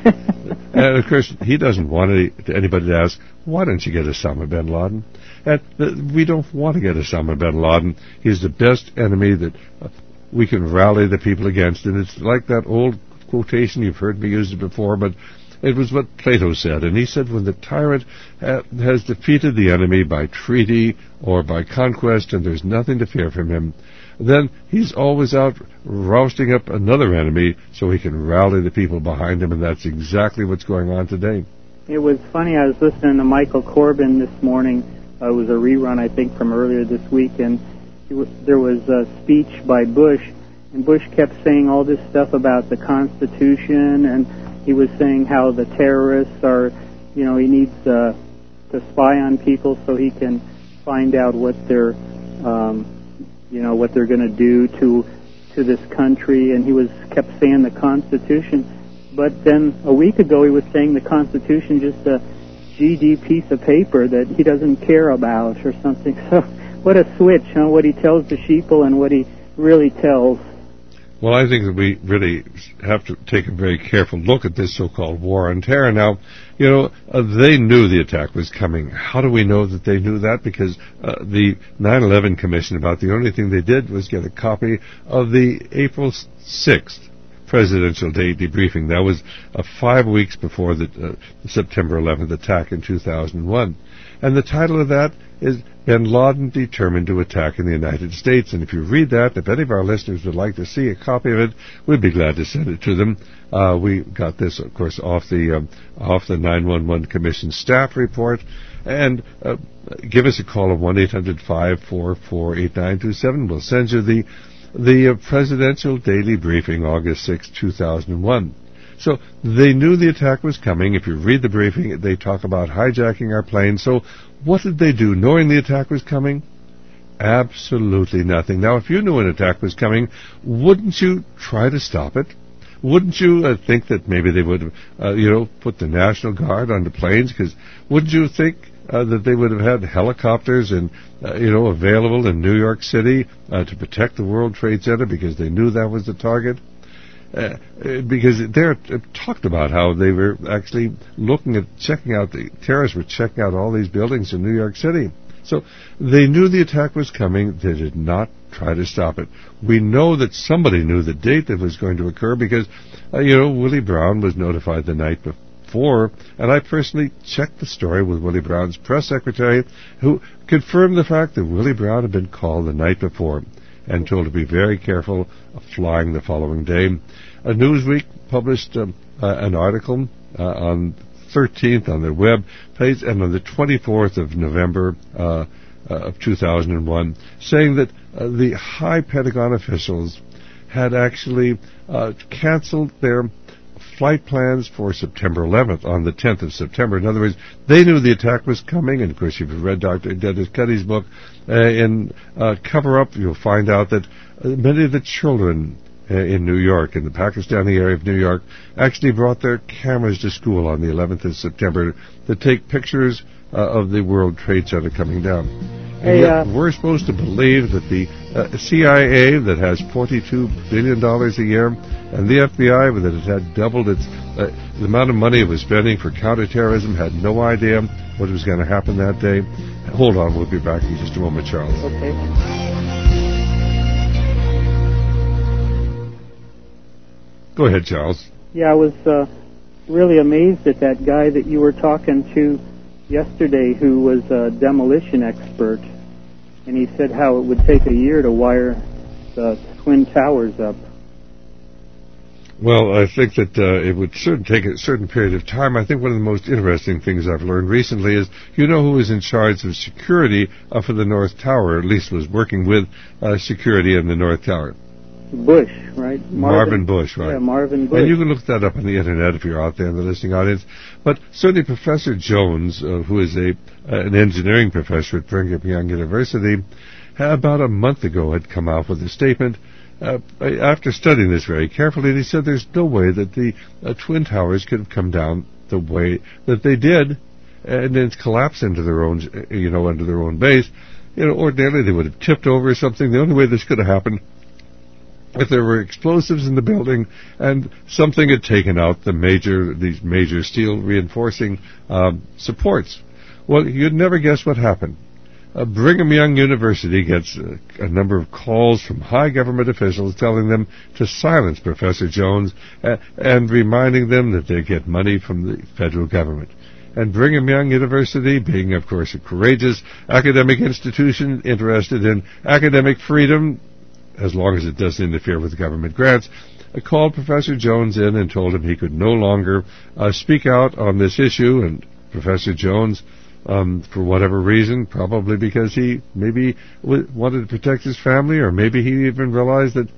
And, of course, he doesn't want anybody to ask, why don't you get Osama bin Laden? And we don't want to get Osama bin Laden. He's the best enemy that we can rally the people against. And it's like that old quotation, you've heard me use it before, but it was what Plato said. And he said, when the tyrant has defeated the enemy by treaty or by conquest, and there's nothing to fear from him, then he's always out rousting up another enemy so he can rally the people behind him, and that's exactly what's going on today. It was funny, I was listening to Michael Corbin this morning. It was a rerun, I think, from earlier this week, and there was a speech by Bush, and Bush kept saying all this stuff about the Constitution, and he was saying how the terrorists are, he needs to spy on people so he can find out what they're what they're going to do to this country, and he kept saying the Constitution. But then a week ago he was saying the Constitution just a GD piece of paper that he doesn't care about or something. So what a switch, huh? What he tells the sheeple and what he really tells. Well, I think that we really have to take a very careful look at this so-called war on terror. Now, they knew the attack was coming. How do we know that they knew that? Because the 9/11 Commission, about the only thing they did was get a copy of the April 6th Presidential Day debriefing. That was 5 weeks before the September 11th attack in 2001. And the title of that is Bin Laden Determined to Attack in the United States. And if you read that, if any of our listeners would like to see a copy of it, we'd be glad to send it to them. We got this, of course, off the 9/11 Commission staff report. And give us a call at 1-800-544-8927. We'll send you the Presidential Daily Briefing, August 6, 2001. So they knew the attack was coming. If you read the briefing, they talk about hijacking our plane. So what did they do knowing the attack was coming? Absolutely nothing. Now, if you knew an attack was coming, wouldn't you try to stop it? Wouldn't you think that maybe they would have, put the National Guard on the planes? Because wouldn't you think that they would have had helicopters and, available in New York City to protect the World Trade Center because they knew that was the target? because they're talked about how they were actually checking out, the terrorists were checking out all these buildings in New York City. So they knew the attack was coming. They did not try to stop it. We know that somebody knew the date that was going to occur because, Willie Brown was notified the night before, and I personally checked the story with Willie Brown's press secretary, who confirmed the fact that Willie Brown had been called the night before and told to be very careful of flying the following day. Newsweek published an article on 13th on their web page and on the 24th of November of 2001, saying that the high Pentagon officials had actually canceled their flight plans for September 11th on the 10th of September. In other words, they knew the attack was coming, and of course, if you've read Dr. Dennis Cuddy's book, in Cover Up, you'll find out that many of the children in New York, in the Pakistani area of New York, actually brought their cameras to school on the 11th of September to take pictures of the World Trade Center coming down. And yet we're supposed to believe that the CIA, that has $42 billion a year, and the FBI, that has had doubled its the amount of money it was spending for counterterrorism, had no idea what was going to happen that day. Hold on, we'll be back in just a moment, Charles. Okay. Go ahead, Charles. Yeah, I was really amazed at that guy that you were talking to yesterday who was a demolition expert, and he said how it would take a year to wire the Twin Towers up. Well, I think that it would take a certain period of time. I think one of the most interesting things I've learned recently is, who was in charge of security for the North Tower, at least was working with security in the North Tower? Bush, right? Marvin Bush, right? Yeah, Marvin Bush. And you can look that up on the internet if you're out there in the listening audience. But certainly Professor Jones, who is an engineering professor at Brigham Young University, about a month ago had come out with a statement after studying this very carefully, and he said there's no way that the Twin Towers could have come down the way that they did and then collapse into their own, under their own base. Ordinarily they would have tipped over or something. The only way this could have happened if there were explosives in the building and something had taken out these major steel reinforcing supports. Well, you'd never guess what happened. Brigham Young University gets a number of calls from high government officials telling them to silence Professor Jones and reminding them that they get money from the federal government. And Brigham Young University, being, of course, a courageous academic institution interested in academic freedom, as long as it doesn't interfere with government grants, called Professor Jones in and told him he could no longer speak out on this issue. And Professor Jones, for whatever reason, probably because he maybe wanted to protect his family, or maybe he even realized that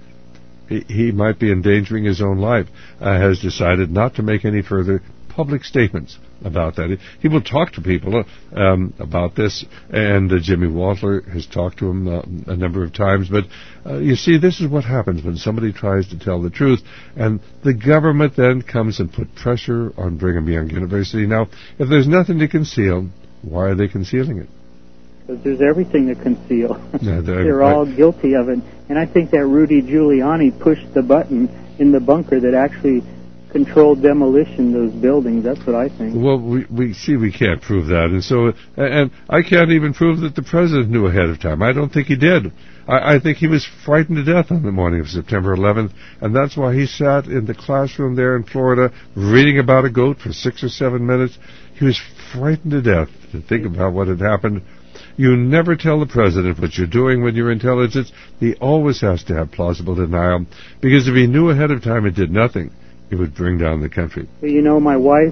he might be endangering his own life, has decided not to make any further public statements about that. He will talk to people about this, and Jimmy Waltler has talked to him a number of times. But you see, this is what happens when somebody tries to tell the truth, and the government then comes and put pressure on Brigham Young University. Now, if there's nothing to conceal, why are they concealing it? Because there's everything to conceal. Yeah, they're all guilty of it. And I think that Rudy Giuliani pushed the button in the bunker that actually controlled demolition of those buildings. That's what I think. Well, we can't prove that, and so I can't even prove that the president knew ahead of time. I don't think he did. I think he was frightened to death on the morning of September 11th, and that's why he sat in the classroom there in Florida reading about a goat for 6 or 7 minutes. He was frightened to death to think about what had happened. You never tell the president what you're doing when you're intelligence. He always has to have plausible denial, because if he knew ahead of time and did nothing, it would bring down the country. Well, my wife's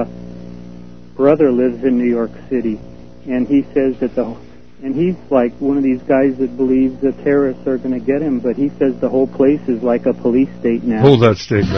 brother lives in New York City, and he says that and he's like one of these guys that believes the terrorists are going to get him, but he says the whole place is like a police state now. Hold that statement.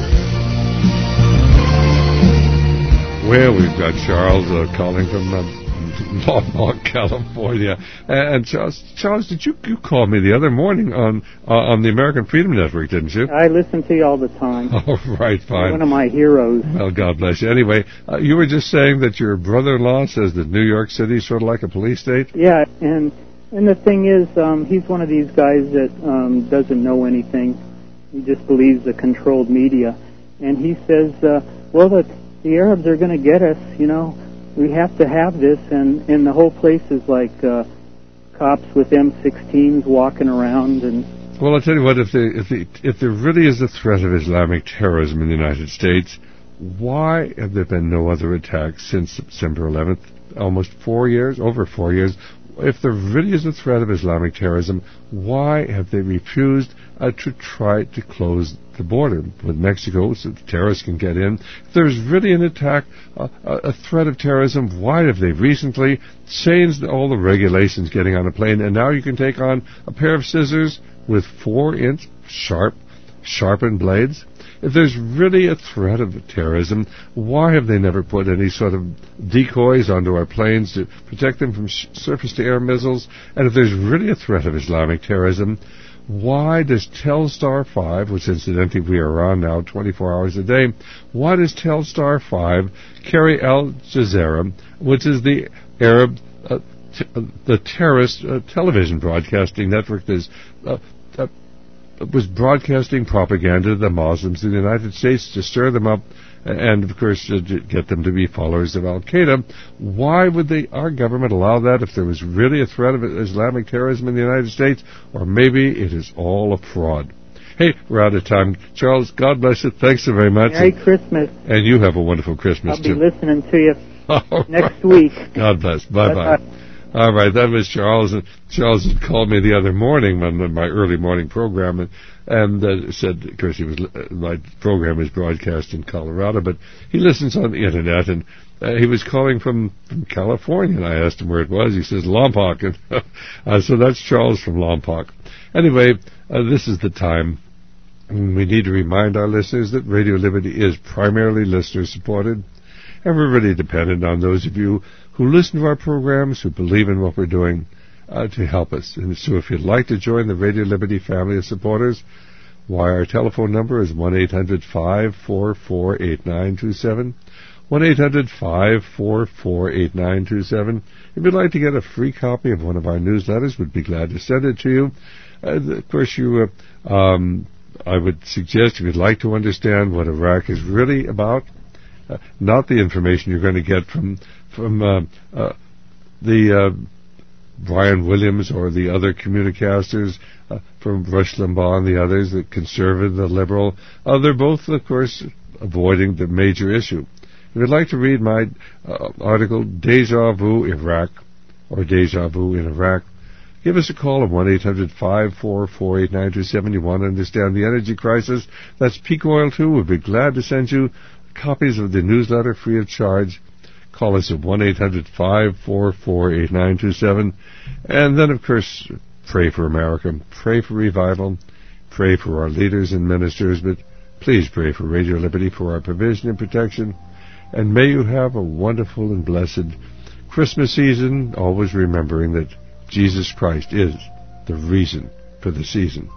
Well, we've got Charles calling from Monmouth, California. And Charles, did you call me the other morning on the American Freedom Network, didn't you? I listen to you all the time. Oh, right, fine. You're one of my heroes. Well, God bless you. Anyway, you were just saying that your brother-in-law says that New York City is sort of like a police state? Yeah, and the thing is, he's one of these guys that doesn't know anything. He just believes the controlled media. And he says, well, the Arabs are going to get us, you know. We have to have this. And the whole place is like cops with M16s walking around. And well, I'll tell you what, if there really is a threat of Islamic terrorism in the United States, why have there been no other attacks since September 11th? Almost 4 years, over 4 years. If there really is a threat of Islamic terrorism, why have they refused to try to close the border with Mexico so the terrorists can get in? If there's really an attack, a threat of terrorism, why have they recently changed all the regulations getting on a plane, and now you can take on a pair of scissors with 4-inch sharpened blades? If there's really a threat of terrorism, why have they never put any sort of decoys onto our planes to protect them from surface-to-air missiles? And if there's really a threat of Islamic terrorism, why does Telstar 5, which incidentally we are on now 24 hours a day, why does Telstar 5 carry Al Jazeera, which is the Arab, the terrorist television broadcasting network that is was broadcasting propaganda to the Muslims in the United States to stir them up and, of course, to get them to be followers of Al-Qaeda? Why would our government allow that if there was really a threat of Islamic terrorism in the United States? Or maybe it is all a fraud. Hey, we're out of time. Charles, God bless you. Thanks so very much. Merry Christmas. And you have a wonderful Christmas, too. I'll be listening to you next week. God bless. Bye-bye. All right, that was Charles. And Charles had called me the other morning on my early morning program and said, of course, my program is broadcast in Colorado, but he listens on the Internet, and he was calling from California, and I asked him where it was. He says, Lompoc. And, so that's Charles from Lompoc. Anyway, this is the time when we need to remind our listeners that Radio Liberty is primarily listener-supported, and we're really dependent on those of you who listen to our programs, who believe in what we're doing, to help us. And so if you'd like to join the Radio Liberty family of supporters, why, our telephone number is 1-800-544-8927, 1-800-544-8927. If you'd like to get a free copy of one of our newsletters, we'd be glad to send it to you. Of course, I would suggest, if you'd like to understand what Iraq is really about, not the information you're going to get from the Brian Williams or the other communicasters, from Rush Limbaugh and the others, the conservative, the liberal. They're both, of course, avoiding the major issue. If you'd like to read my article, Deja Vu Iraq, or Deja Vu in Iraq, give us a call at 1-800-544-8927. You want to understand the energy crisis? That's Peak Oil, too. We'd be glad to send you copies of the newsletter free of charge. Call us at 1-800-544-8927. And then, of course, pray for America. Pray for revival. Pray for our leaders and ministers. But please pray for Radio Liberty, for our provision and protection. And may you have a wonderful and blessed Christmas season, always remembering that Jesus Christ is the reason for the season.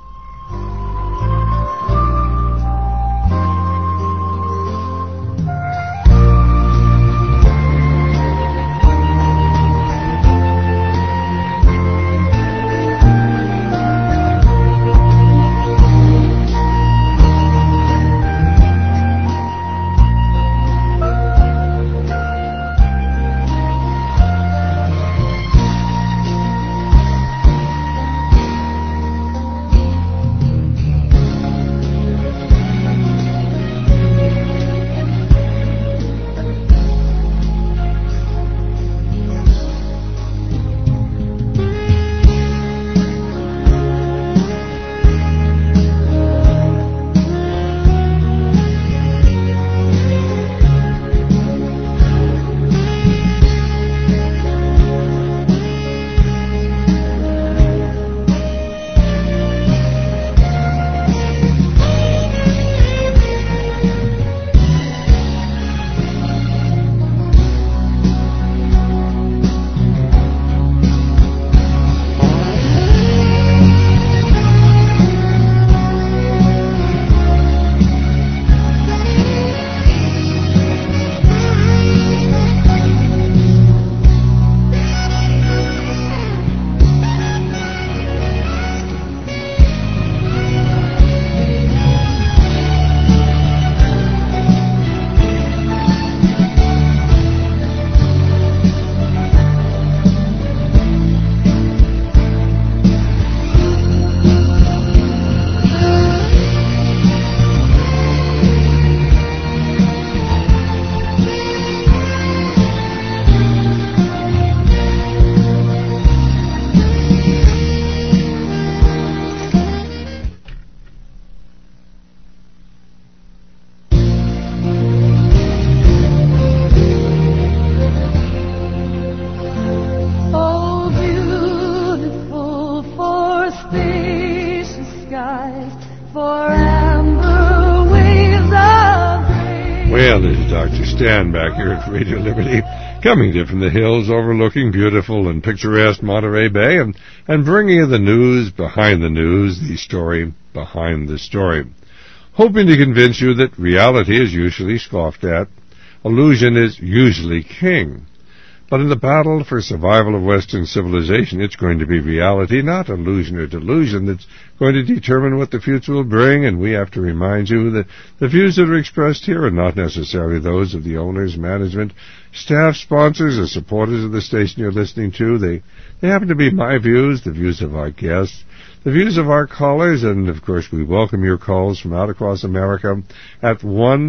Well, this is Dr. Stan back here at Radio Liberty, coming to you from the hills overlooking beautiful and picturesque Monterey Bay and bringing you the news behind the news, the story behind the story. Hoping to convince you that reality is usually scoffed at, illusion is usually king. But in the battle for survival of Western civilization, it's going to be reality, not illusion or delusion, that's going to determine what the future will bring, and we have to remind you that the views that are expressed here are not necessarily those of the owners, management, staff, sponsors, or supporters of the station you're listening to. They happen to be my views, the views of our guests, the views of our callers, and of course we welcome your calls from out across America at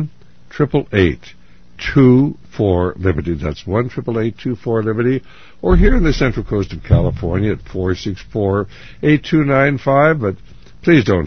1-888-24-LIBERTY. That's 1-888-24-LIBERTY. Or here in the Central Coast of California at 464-8295. But please don't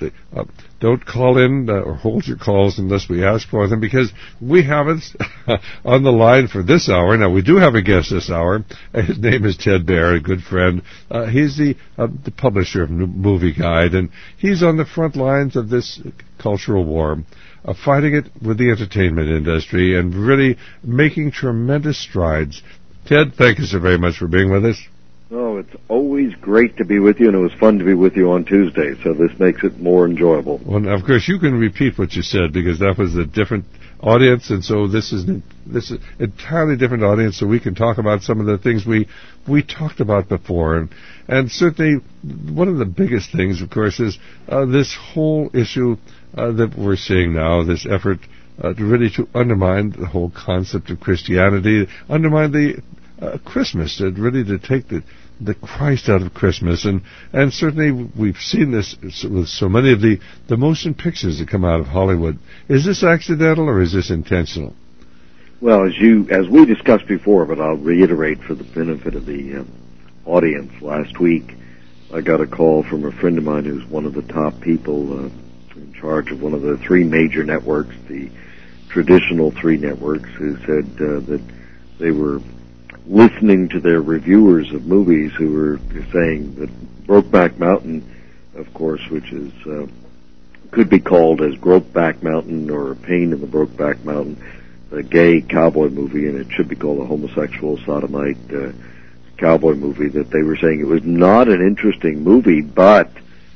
call in or hold your calls unless we ask for them, because we haven't on the line for this hour. Now, we do have a guest this hour. His name is Ted Baehr, a good friend. He's the publisher of Movie Guide, and he's on the front lines of this cultural war, fighting it with the entertainment industry and really making tremendous strides. Ted, thank you so very much for being with us. Oh, it's always great to be with you, and it was fun to be with you on Tuesday, so this makes it more enjoyable. Well, of course, you can repeat what you said, because that was a different audience, and so this is an entirely different audience, so we can talk about some of the things we talked about before. And certainly, one of the biggest things, of course, is this whole issue that we're seeing now, this effort to undermine the whole concept of Christianity, undermine the Christmas, to take the Christ out of Christmas, and certainly we've seen this with so many of the motion pictures that come out of Hollywood. Is this accidental or is this intentional? Well, as we discussed before, but I'll reiterate for the benefit of the audience, last week I got a call from a friend of mine who's one of the top people in charge of one of the three major networks, the traditional three networks, who said that they were listening to their reviewers of movies who were saying that Brokeback Mountain, of course, which is could be called as Gropeback Mountain or Pain in the Brokeback Mountain, a gay cowboy movie, and it should be called a homosexual sodomite cowboy movie, that they were saying it was not an interesting movie, but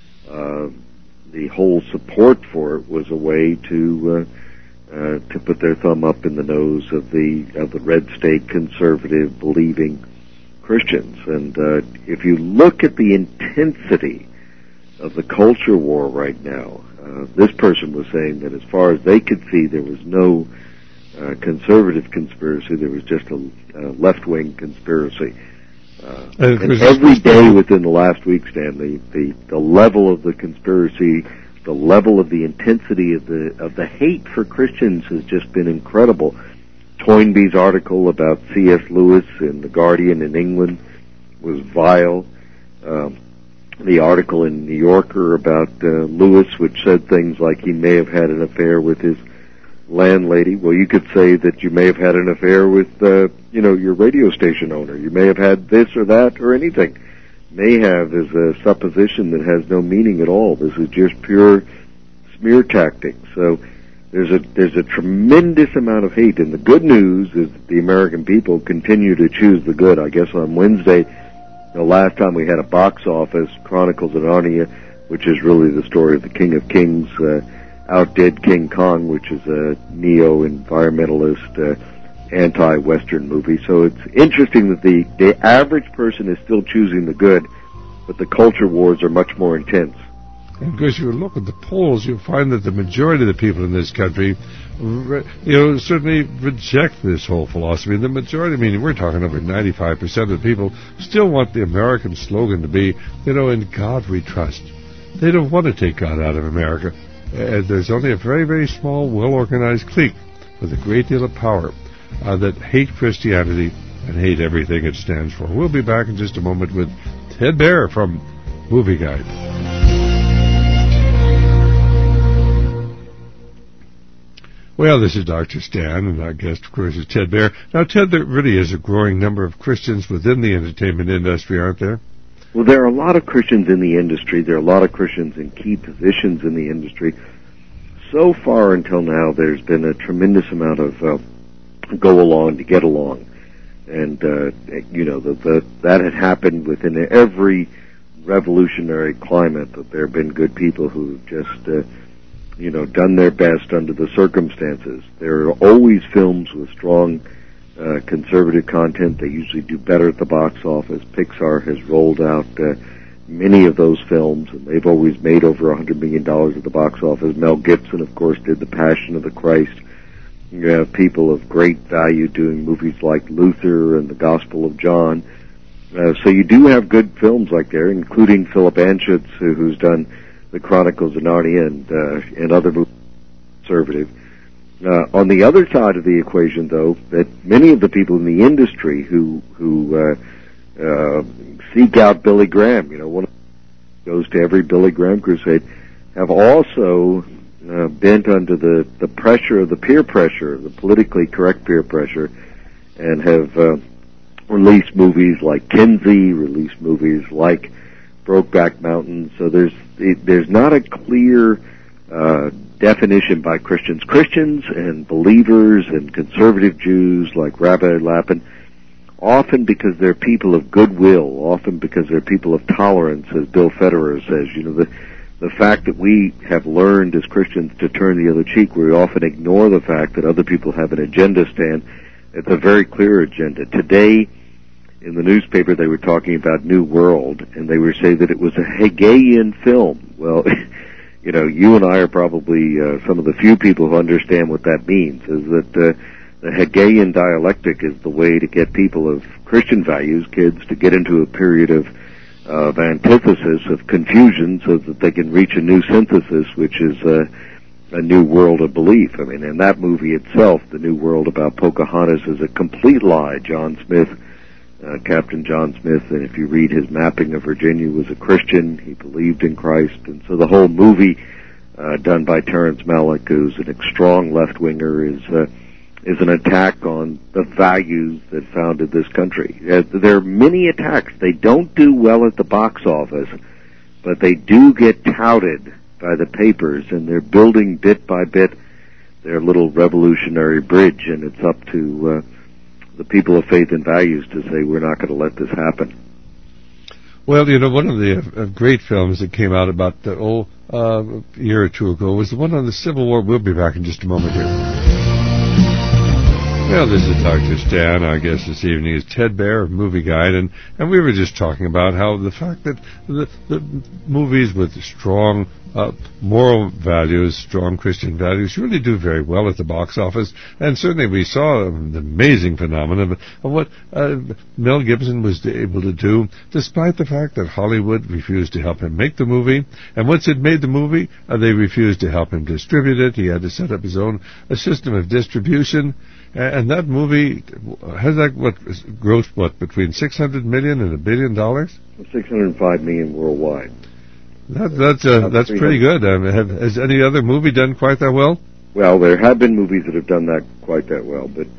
the whole support for it was a way to put their thumb up in the nose of the red state conservative believing Christians. And if you look at the intensity of the culture war right now, this person was saying that as far as they could see, there was no conservative conspiracy, there was just a left-wing conspiracy. And every day within the last week, Stan, the level of the conspiracy, the level of the intensity of the hate for Christians has just been incredible. Toynbee's article about C.S. Lewis in The Guardian in England was vile. The article in New Yorker about Lewis, which said things like he may have had an affair with his landlady. Well, you could say that you may have had an affair with, your radio station owner. You may have had this or that or anything. May have is a supposition that has no meaning at all. This is just pure smear tactics. So there's a tremendous amount of hate, and the good news is that the American people continue to choose the good. I guess on Wednesday, the last time we had a box office, Chronicles of Narnia, which is really the story of the King of Kings, outdid King Kong, which is a neo-environmentalist, anti-Western movie. So it's interesting that the average person is still choosing the good, but the culture wars are much more intense. And because you look at the polls, you'll find that the majority of the people in this country, certainly reject this whole philosophy. The majority, meaning we're talking over 95% of the people, still want the American slogan to be, in God we trust. They don't want to take God out of America. There's only a very, very small, well-organized clique with a great deal of power that hate Christianity and hate everything it stands for. We'll be back in just a moment with Ted Baehr from Movie Guide. Well, this is Dr. Stan, and our guest, of course, is Ted Baehr. Now, Ted, there really is a growing number of Christians within the entertainment industry, aren't there? Well, there are a lot of Christians in the industry. There are a lot of Christians in key positions in the industry. so far until now, there's been a tremendous amount of go along to get along. And, that had happened within every revolutionary climate, that there have been good people who've just, done their best under the circumstances. There are always films with strong conservative content. They usually do better at the box office. Pixar has rolled out many of those films, and they've always made over $100 million at the box office. Mel Gibson, of course, did The Passion of the Christ. You have people of great value doing movies like Luther and The Gospel of John. So you do have good films like there, including Philip Anschutz, who's done The Chronicles of Narnia and other movies, conservative. On the other side of the equation, though, that many of the people in the industry who seek out Billy Graham, one of them goes to every Billy Graham crusade, have also bent under the pressure of the peer pressure, the politically correct peer pressure, and have released movies like Kinsey, released movies like Brokeback Mountain. So there's not a clear definition by Christians. Christians and believers and conservative Jews like Rabbi Lapin, often because they're people of goodwill, often because they're people of tolerance, as Bill Federer says. The fact that we have learned as Christians to turn the other cheek, we often ignore the fact that other people have an agenda stand. It's a very clear agenda. Today, in the newspaper, they were talking about New World, and they were saying that it was a Hegelian film. Well, you and I are probably some of the few people who understand what that means, is that the Hegelian dialectic is the way to get people of Christian values, kids, to get into a period of antithesis, of confusion, so that they can reach a new synthesis, which is a new world of belief. I mean, in that movie itself, The New World about Pocahontas is a complete lie. John Smith, Captain John Smith, and if you read his mapping of Virginia, was a Christian. He believed in Christ. And so the whole movie, done by Terrence Malick, who's a strong left-winger, is an attack on the values that founded this country. There are many attacks. They don't do well at the box office, but they do get touted by the papers, and they're building bit by bit their little revolutionary bridge, and it's up to the people of faith and values to say, we're not going to let this happen. Well, one of the great films that came out about a year or two ago was the one on the Civil War. We'll be back in just a moment here. Well, this is Dr. Stan. Our guest this evening is Ted Baehr of Movie Guide, and we were just talking about how the fact that the movies with strong moral values, strong Christian values, really do very well at the box office, and certainly we saw an amazing phenomenon of what Mel Gibson was able to do, despite the fact that Hollywood refused to help him make the movie, and once it made the movie, they refused to help him distribute it. He had to set up his own system of distribution. And that movie has grossed between $600 million and $1 billion? $605 million worldwide. That's pretty good. Has any other movie done quite that well? Well, there have been movies that have done that quite that well, but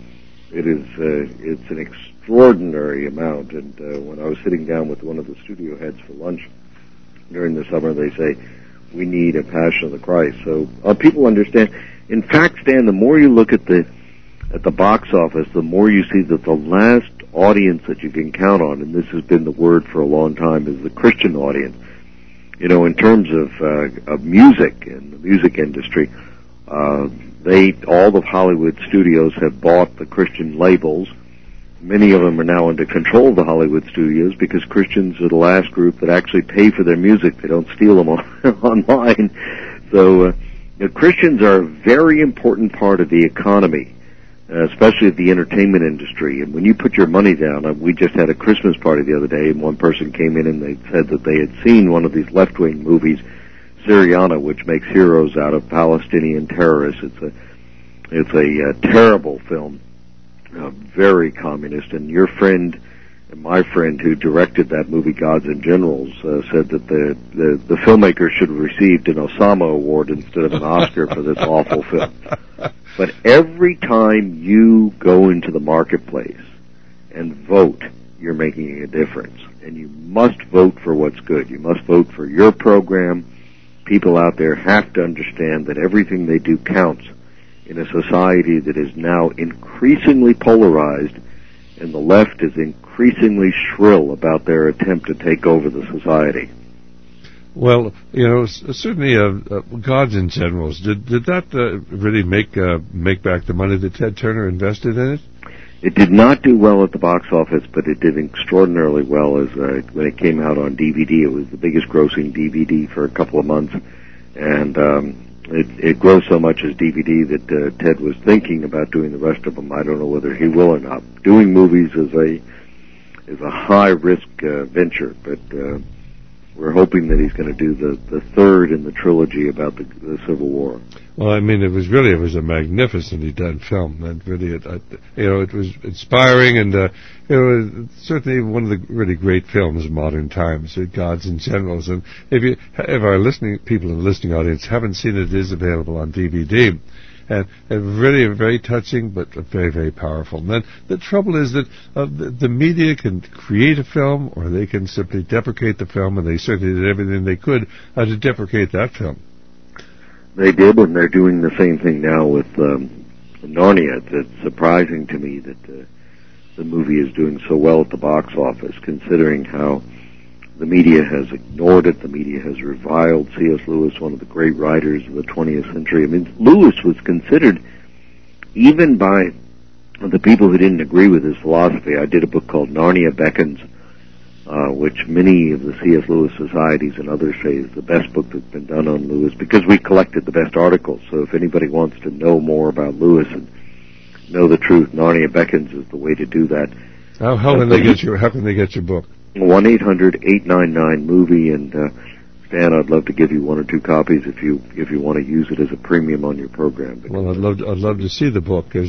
it's an extraordinary amount. And when I was sitting down with one of the studio heads for lunch during the summer, they say, we need a Passion of the Christ. So people understand. In fact, Stan, the more you look at the box office, the more you see that the last audience that you can count on, and this has been the word for a long time, is the Christian audience. In terms of music and the music industry, all the Hollywood studios have bought the Christian labels. Many of them are now under control of the Hollywood studios because Christians are the last group that actually pay for their music. They don't steal them online. So Christians are a very important part of the economy, especially the entertainment industry. And when you put your money down, we just had a Christmas party the other day, and one person came in and they said that they had seen one of these left-wing movies, Syriana, which makes heroes out of Palestinian terrorists. It's a terrible film, very communist. And your friend and my friend who directed that movie, Gods and Generals, said that the filmmaker should have received an Osama Award instead of an Oscar for this awful film. But every time you go into the marketplace and vote, you're making a difference. And you must vote for what's good. You must vote for your program. people out there have to understand that everything they do counts in a society that is now increasingly polarized, and the left is increasingly shrill about their attempt to take over the society. Well, certainly Gods and Generals, did that really make back the money that Ted Turner invested in it? It did not do well at the box office, but it did extraordinarily well as when it came out on DVD. It was the biggest grossing DVD for a couple of months, and it grossed so much as DVD that Ted was thinking about doing the rest of them. I don't know whether he will or not. Doing movies is a high-risk venture, but we're hoping that he's going to do the third in the trilogy about the Civil War. Well, I mean, it was a magnificently done film, and really, it was inspiring, and it was certainly one of the really great films of modern times, Gods and Generals. And if our people in the listening audience haven't seen it, it is available on DVD. And really very touching, but very, very powerful. And then the trouble is that the media can create a film, or they can simply deprecate the film, and they certainly did everything they could to deprecate that film. They did, and they're doing the same thing now with Narnia. It's surprising to me that the movie is doing so well at the box office, considering how the media has ignored it. The media has reviled C.S. Lewis, one of the great writers of the 20th century. I mean, Lewis was considered, even by the people who didn't agree with his philosophy. I did a book called Narnia Beckons, which many of the C.S. Lewis societies and others say is the best book that's been done on Lewis, because we collected the best articles. So if anybody wants to know more about Lewis and know the truth, Narnia Beckons is the way to do that. How can they get your book? 1-800-899-MOVIE, and Stan, I'd love to give you one or two copies if you want to use it as a premium on your program. Well, I'd love to see the book, because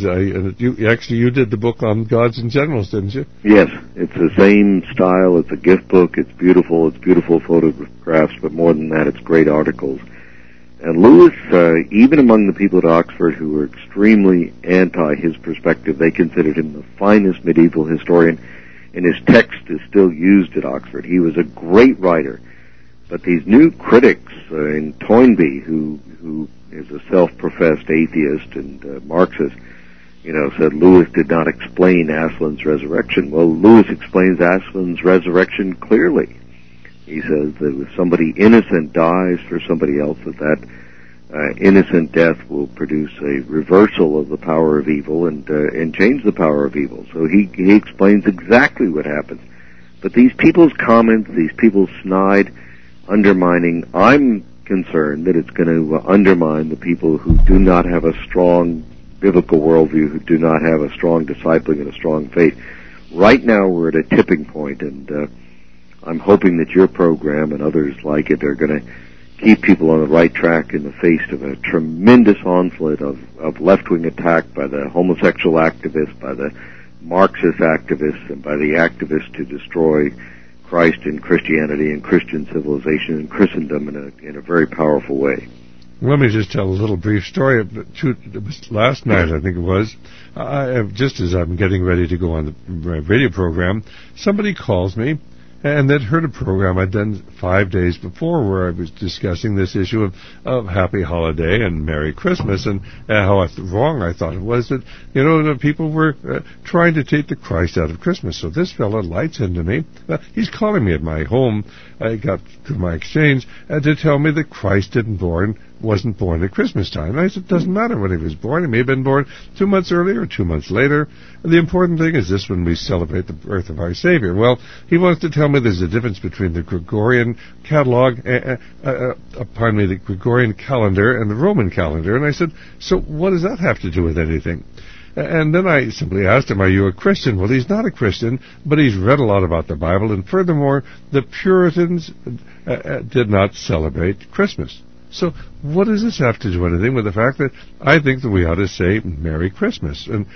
you did the book on Gods and Generals, didn't you? Yes, it's the same style. It's a gift book. It's beautiful photographs, but more than that, it's great articles. And Lewis, even among the people at Oxford who were extremely anti his perspective, they considered him the finest medieval historian. And his text is still used at Oxford. He was a great writer, but these new critics in Toynbee, who is a self-professed atheist and Marxist, said Lewis did not explain Aslan's resurrection. Well, Lewis explains Aslan's resurrection clearly. He says that if somebody innocent dies for somebody else, that innocent death will produce a reversal of the power of evil and change the power of evil. So he explains exactly what happens. But these people's comments, these people's snide undermining, I'm concerned that it's going to undermine the people who do not have a strong biblical worldview, who do not have a strong discipling and a strong faith. Right now we're at a tipping point, and I'm hoping that your program and others like it are going to keep people on the right track in the face of a tremendous onslaught of left-wing attack by the homosexual activists, by the Marxist activists, and by the activists to destroy Christ and Christianity and Christian civilization and Christendom in a very powerful way. Let me just tell a little brief story. Last night, I think it was, just as I'm getting ready to go on the radio program, somebody calls me, and they'd heard a program I'd done 5 days before where I was discussing this issue of Happy Holiday and Merry Christmas, and how wrong I thought it was that, the people were trying to take the Christ out of Christmas. So this fellow lights into me. He's calling me at my home. I got to my exchange to tell me that Christ wasn't born at Christmas time. And I said, it doesn't matter when he was born. He may have been born 2 months earlier or 2 months later. And the important thing is this: when we celebrate the birth of our Savior. Well, he wants to tell me there's a difference between the Gregorian the Gregorian calendar and the Roman calendar. And I said, so what does that have to do with anything? And then I simply asked him, are you a Christian? Well, he's not a Christian, but he's read a lot about the Bible, and furthermore, the Puritans did not celebrate Christmas. So what does this have to do anything with the fact that I think that we ought to say Merry Christmas? And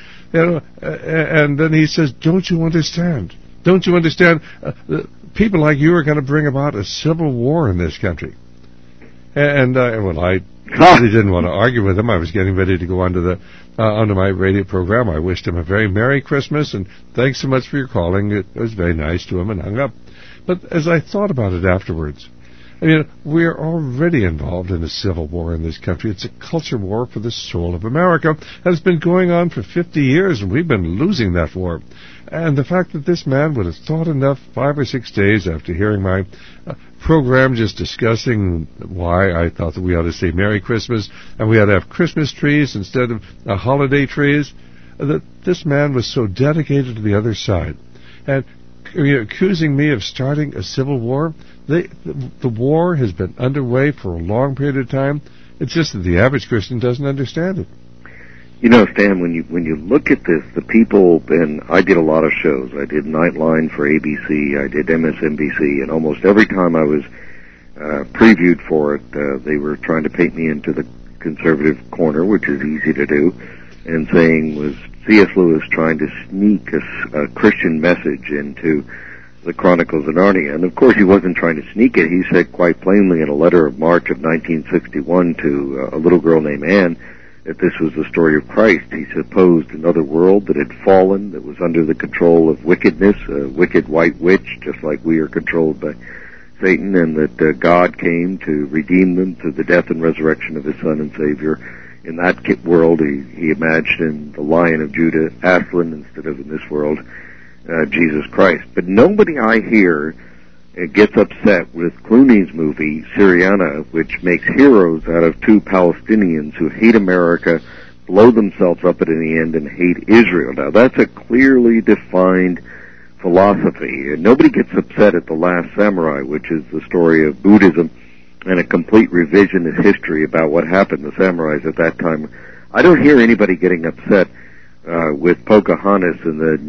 and then he says, don't you understand? Don't you understand? People like you are going to bring about a civil war in this country. And I really didn't want to argue with him. I was getting ready to go onto my radio program. I wished him a very Merry Christmas, and thanks so much for your calling. It was very nice to him, and hung up. But as I thought about it afterwards, I mean, we're already involved in a civil war in this country. It's a culture war for the soul of America. Has been going on for 50 years, and we've been losing that war. And the fact that this man would have thought enough 5 or 6 days after hearing my program just discussing why I thought that we ought to say Merry Christmas and we ought to have Christmas trees instead of holiday trees, that this man was so dedicated to the other side. And accusing me of starting a civil war. The war has been underway for a long period of time. It's just that the average Christian doesn't understand it. You know, Stan, when you look at this, the people, and I did a lot of shows. I did Nightline for ABC, I did MSNBC, and almost every time I was previewed for it, they were trying to paint me into the conservative corner, which is easy to do, and saying was C.S. Lewis trying to sneak a Christian message into the Chronicles of Narnia. And of course he wasn't trying to sneak it. He said quite plainly in a letter of March of 1961 to a little girl named Anne that this was the story of Christ. He supposed another world that had fallen, that was under the control of wickedness, a wicked white witch, just like we are controlled by Satan, and that God came to redeem them through the death and resurrection of his Son and Savior. In that world, he imagined the Lion of Judah, Aslan, instead of in this world, Jesus Christ. But nobody I hear gets upset with Clooney's movie, Syriana, which makes heroes out of two Palestinians who hate America, blow themselves up at the end, and hate Israel. Now, that's a clearly defined philosophy. Nobody gets upset at The Last Samurai, which is the story of Buddhism, and a complete revisionist history about what happened to samurais at that time. I don't hear anybody getting upset with Pocahontas and the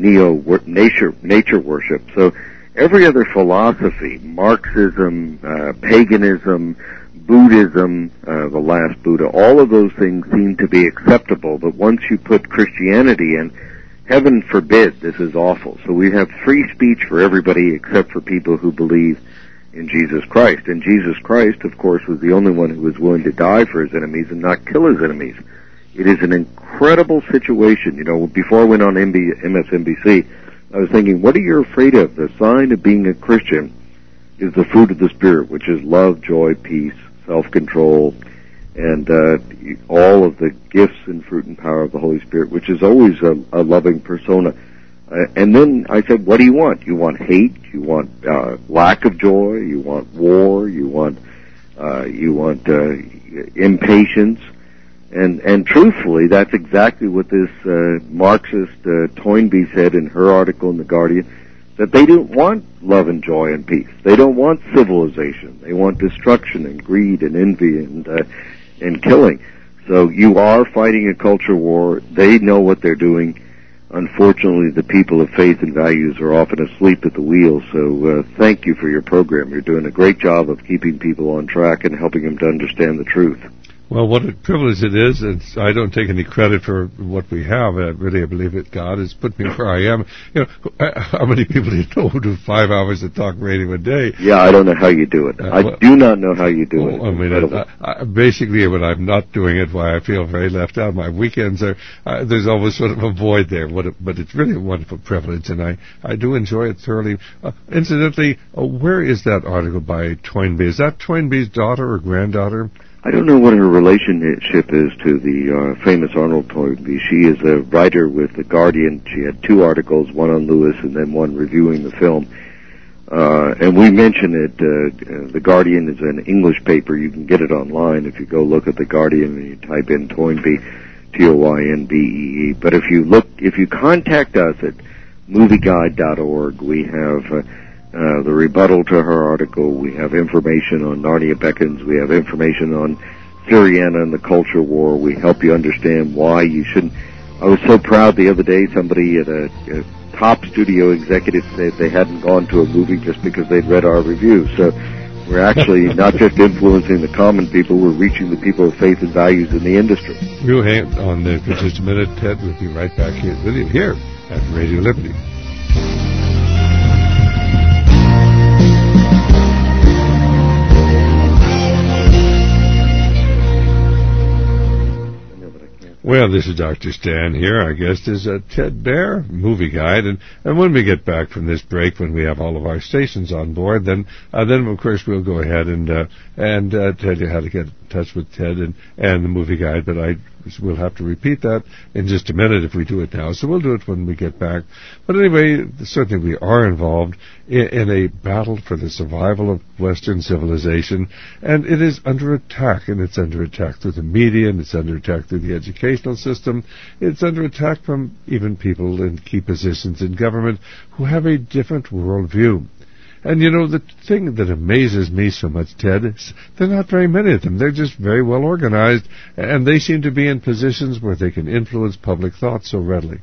nature worship. So every other philosophy, Marxism, paganism, Buddhism, the last Buddha, all of those things seem to be acceptable, but once you put Christianity in, heaven forbid, this is awful. So we have free speech for everybody except for people who believe in Jesus Christ. And Jesus Christ, of course, was the only one who was willing to die for his enemies and not kill his enemies. It is an incredible situation. You know, before I went on MSNBC, I was thinking, what are you afraid of? The sign of being a Christian is the fruit of the Spirit, which is love, joy, peace, self-control, and all of the gifts and fruit and power of the Holy Spirit, which is always a loving persona. And then I said, what do you want? You want hate? You want lack of joy? You want war? You want impatience? And truthfully, that's exactly what this Marxist Toynbee said in her article in The Guardian, that they don't want love and joy and peace. They don't want civilization. They want destruction and greed and envy and killing. So you are fighting a culture war. They know what they're doing. Unfortunately, the people of faith and values are often asleep at the wheel. So thank you for your program. You're doing a great job of keeping people on track and helping them to understand the truth. Well, what a privilege it is. I don't take any credit for what we have. I believe that God has put me where I am. You know, how many people do you know who do 5 hours of talk radio a day? Yeah, I don't know how you do it. I do not know how you do it. I mean, basically, when I'm not doing it, why I feel very left out. My weekends are, there's always sort of a void there. But it's really a wonderful privilege, and I do enjoy it thoroughly. Incidentally, where is that article by Toynbee? Is that Toynbee's daughter or granddaughter? I don't know what her relationship is to the famous Arnold Toynbee. She is a writer with The Guardian. She had 2 articles, one on Lewis and then one reviewing the film. And we mention it, The Guardian is an English paper. You can get it online if you go look at The Guardian and you type in Toynbee, Toynbee. But if you contact us at movieguide.org, we have the rebuttal to her article. We have information on Narnia Beckons. We have information on Syriana and the culture war. We help you understand why you shouldn't. I was so proud the other day, somebody at a top studio executive said they hadn't gone to a movie just because they'd read our review. So we're actually not just influencing the common people, we're reaching the people of faith and values in the industry. We'll hang on there for just a minute, Ted. We'll be right back here with you here at Radio Liberty. Well, this is Dr. Stan here. Our guest is Ted Baehr, movie guide. And when we get back from this break, when we have all of our stations on board, then of course we'll go ahead and tell you how to get in touch with Ted and the movie guide. But we'll have to repeat that in just a minute if we do it now. So we'll do it when we get back. But anyway, certainly we are involved in a battle for the survival of Western civilization, and it is under attack, and it's under attack through the media, and it's under attack through the educational system. It's under attack from even people in key positions in government who have a different worldview. And the thing that amazes me so much, Ted, is there are not very many of them. They're just very well organized, and they seem to be in positions where they can influence public thought so readily.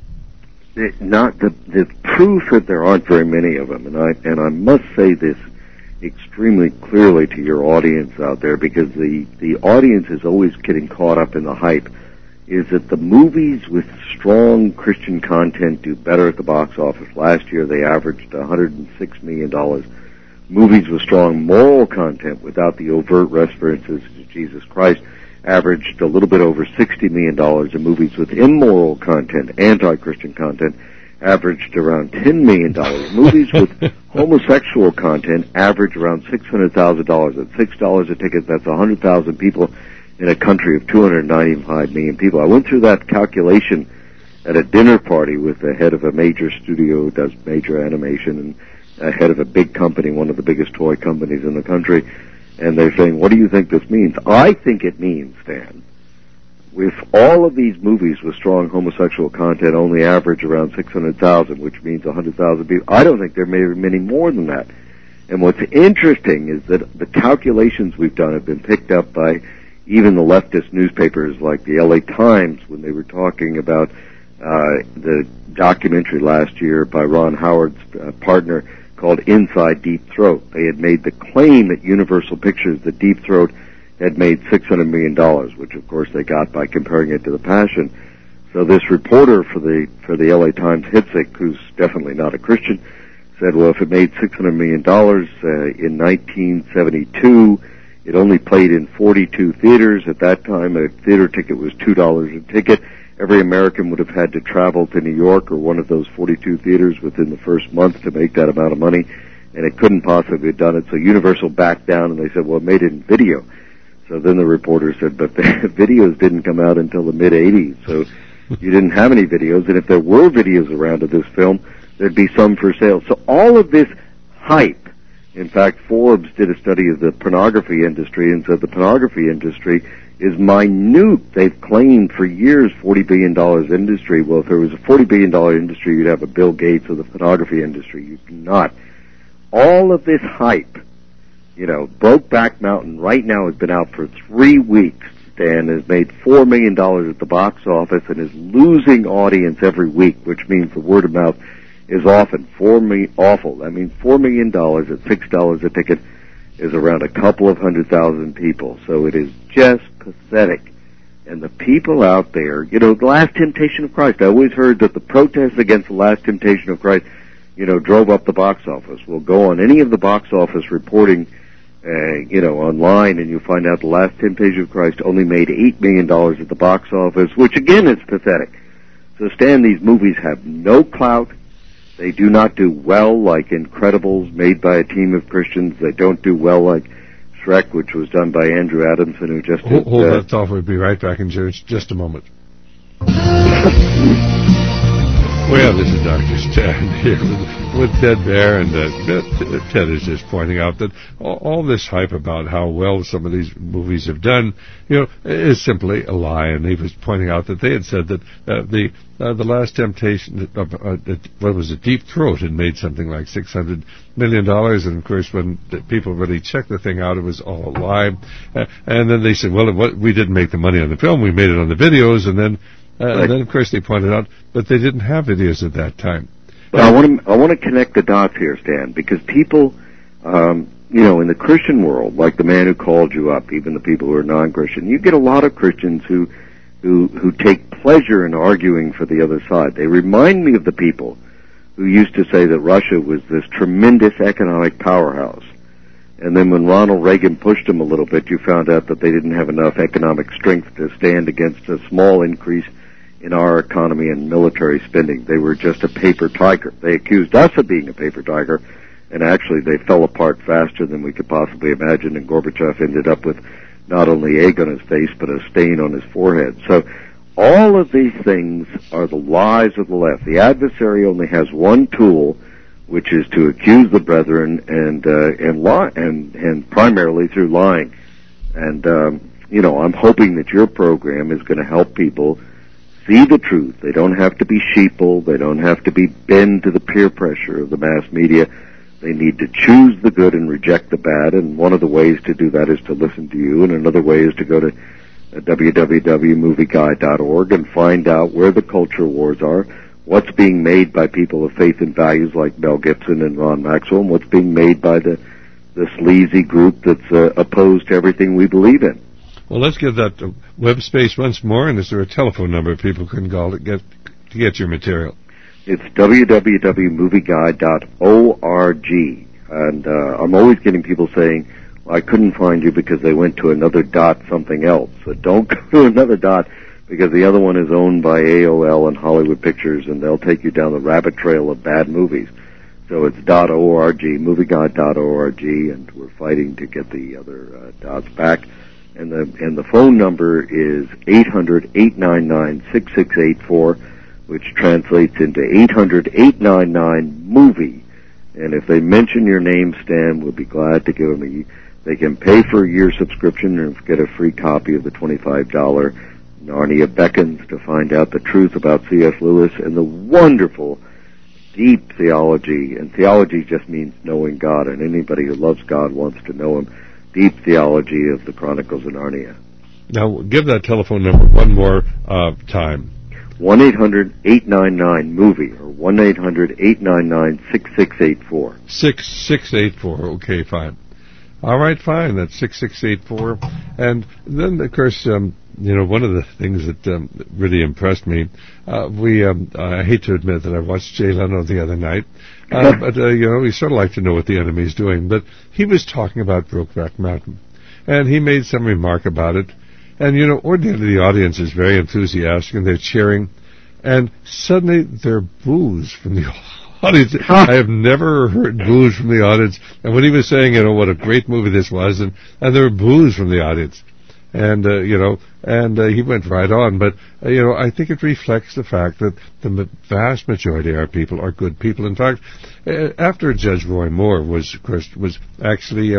The proof that there aren't very many of them, and I must say this extremely clearly to your audience out there, because the audience is always getting caught up in the hype, is that the movies with strong Christian content do better at the box office. Last year they averaged $106 million. Movies with strong moral content without the overt references to Jesus Christ averaged a little bit over $60 million, and movies with immoral content, anti-Christian content, averaged around $10 million. Movies with homosexual content average around $600,000. At $6 a ticket, that's 100,000 people in a country of 295 million people. I went through that calculation at a dinner party with the head of a major studio who does major animation and a head of a big company, one of the biggest toy companies in the country. And they're saying, what do you think this means? I think it means, Stan, with all of these movies with strong homosexual content only average around 600,000, which means 100,000 people. I don't think there may be many more than that. And what's interesting is that the calculations we've done have been picked up by even the leftist newspapers like the LA Times when they were talking about the documentary last year by Ron Howard's partner called Inside Deep Throat. They had made the claim at Universal Pictures that Deep Throat had made $600 million, which of course they got by comparing it to The Passion. So this reporter for the LA Times, Hitzik, who's definitely not a Christian, said, well, if it made $600 million in 1972, it only played in 42 theaters. At that time, a theater ticket was $2 a ticket. Every American would have had to travel to New York or one of those 42 theaters within the first month to make that amount of money, and it couldn't possibly have done it. So Universal backed down, and they said, well, it made it in video. So then the reporter said, but the videos didn't come out until the mid-'80s, so you didn't have any videos, and if there were videos around of this film, there'd be some for sale. So all of this hype, in fact, Forbes did a study of the pornography industry and said the pornography industry is minute. They've claimed for years $40 billion industry. Well, if there was a $40 billion industry, you'd have a Bill Gates of the pornography industry. You do not. All of this hype, Brokeback Mountain right now has been out for 3 weeks, and has made $4 million at the box office and is losing audience every week, which means the word of mouth is often awful. That means $4 million at $6 a ticket is around a couple of 100,000 people. So it is just pathetic. And the people out there, The Last Temptation of Christ. I always heard that the protests against The Last Temptation of Christ, drove up the box office. Well, go on any of the box office reporting, online, and you'll find out The Last Temptation of Christ only made $8 million at the box office, which again is pathetic. So, Stan, these movies have no clout. They do not do well like Incredibles, made by a team of Christians. They don't do well like Shrek, which was done by Andrew Adamson, who just did... Hold that thought. We'll be right back in just a moment. Well, this is Dr. Stan here with Ted Baehr, and Ted is just pointing out that all this hype about how well some of these movies have done, is simply a lie. And he was pointing out that they had said that the Last Temptation of what was it, Deep Throat, had made something like $600 million, and of course when the people really checked the thing out, it was all a lie. And then they said, well, we didn't make the money on the film, we made it on the videos, and then of course they pointed out, but they didn't have videos at that time. But I want to connect the dots here, Stan, because people, in the Christian world, like the man who called you up, even the people who are non-Christian, you get a lot of Christians who take pleasure in arguing for the other side. They remind me of the people who used to say that Russia was this tremendous economic powerhouse. And then when Ronald Reagan pushed them a little bit, you found out that they didn't have enough economic strength to stand against a small increase in our economy and military spending. They were just a paper tiger. They accused us of being a paper tiger, and actually they fell apart faster than we could possibly imagine, and Gorbachev ended up with not only egg on his face, but a stain on his forehead. So all of these things are the lies of the left. The adversary only has one tool, which is to accuse the brethren and lie, and primarily through lying. And I'm hoping that your program is going to help people see the truth. They don't have to be sheeple. They don't have to be bend to the peer pressure of the mass media. They need to choose the good and reject the bad, and one of the ways to do that is to listen to you, and another way is to go to www.movieguide.org and find out where the culture wars are, what's being made by people of faith and values like Mel Gibson and Ron Maxwell, and what's being made by the sleazy group that's opposed to everything we believe in. Well, let's give that web space once more, and is there a telephone number people can call to get your material? It's www.movieguide.org, and I'm always getting people saying, well, I couldn't find you because they went to another dot something else. So don't go to another dot, because the other one is owned by AOL and Hollywood Pictures, and they'll take you down the rabbit trail of bad movies. So it's .org, movieguide.org, and we're fighting to get the other dots back. And the phone number is 800-899-6684, which translates into 800-899-MOVIE. And if they mention your name, Stan, we'll be glad to give them they can pay for a year subscription and get a free copy of the $25 Narnia Beckons to find out the truth about C.S. Lewis and the wonderful, deep theology. And theology just means knowing God, and anybody who loves God wants to know Him. Deep theology of the Chronicles of Narnia. Now, give that telephone number one more time. 1-800-899-MOVIE, or 1-800-899-6684. 6684, okay, fine. All right, fine, that's 6684. And then, of course, one of the things that really impressed me, I hate to admit that I watched Jay Leno the other night, but we sort of like to know what the enemy's doing. But he was talking about Brokeback Mountain, and he made some remark about it. And, ordinarily the audience is very enthusiastic, and they're cheering, and suddenly there are boos from the audience. I have never heard boos from the audience. And when he was saying, what a great movie this was, and there were boos from the audience. And, he went right on. But, I think it reflects the fact that the vast majority of our people are good people. In fact, after Judge Roy Moore was actually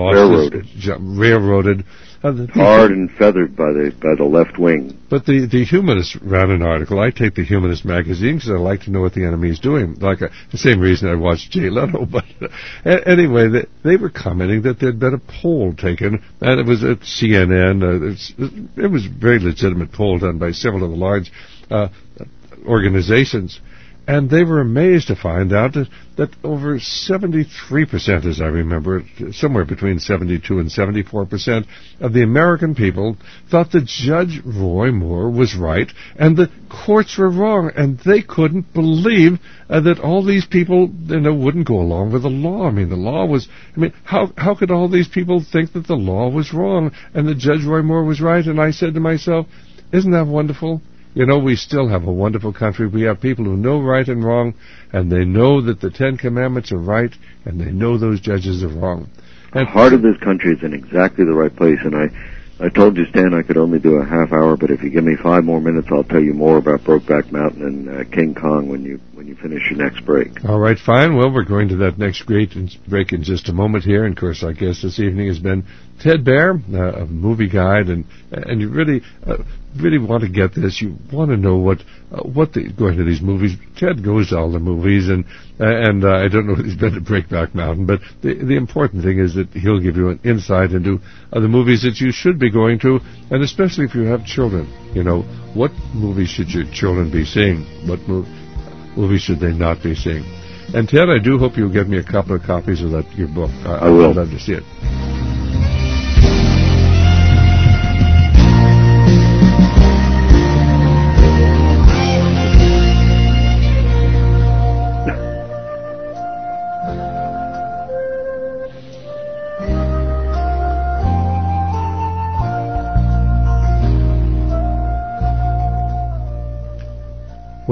railroaded. Hard and feathered by the left wing. But the Humanist ran an article. I take the Humanist magazine because I like to know what the enemy is doing. The same reason I watched Jay Leno. But anyway, they were commenting that there'd been a poll taken, and it was at CNN. It was a very legitimate poll done by several of the large organizations. And they were amazed to find out that over 73%, as I remember, somewhere between 72 and 74% of the American people thought that Judge Roy Moore was right and the courts were wrong. And they couldn't believe that all these people, wouldn't go along with the law. The law was, how could all these people think that the law was wrong and that Judge Roy Moore was right? And I said to myself, isn't that wonderful? We still have a wonderful country. We have people who know right and wrong, and they know that the Ten Commandments are right, and they know those judges are wrong. And the heart of this country is in exactly the right place, and I told you, Stan, I could only do a half hour, but if you give me 5 more minutes, I'll tell you more about Brokeback Mountain and King Kong when you finish your next break. All right, fine. Well, we're going to that next break in just a moment here. And, of course, our guest this evening has been Ted Baehr, a movie guide, and you really want to get this. You want to know what going to these movies. Ted goes to all the movies, and I don't know if he's been to Breakback Mountain, but the important thing is that he'll give you an insight into the movies that you should be going to, and especially if you have children. What movies should your children be seeing? What movies should they not be seeing? And Ted, I do hope you'll get me a couple of copies of your book. I will. I'd love to see it.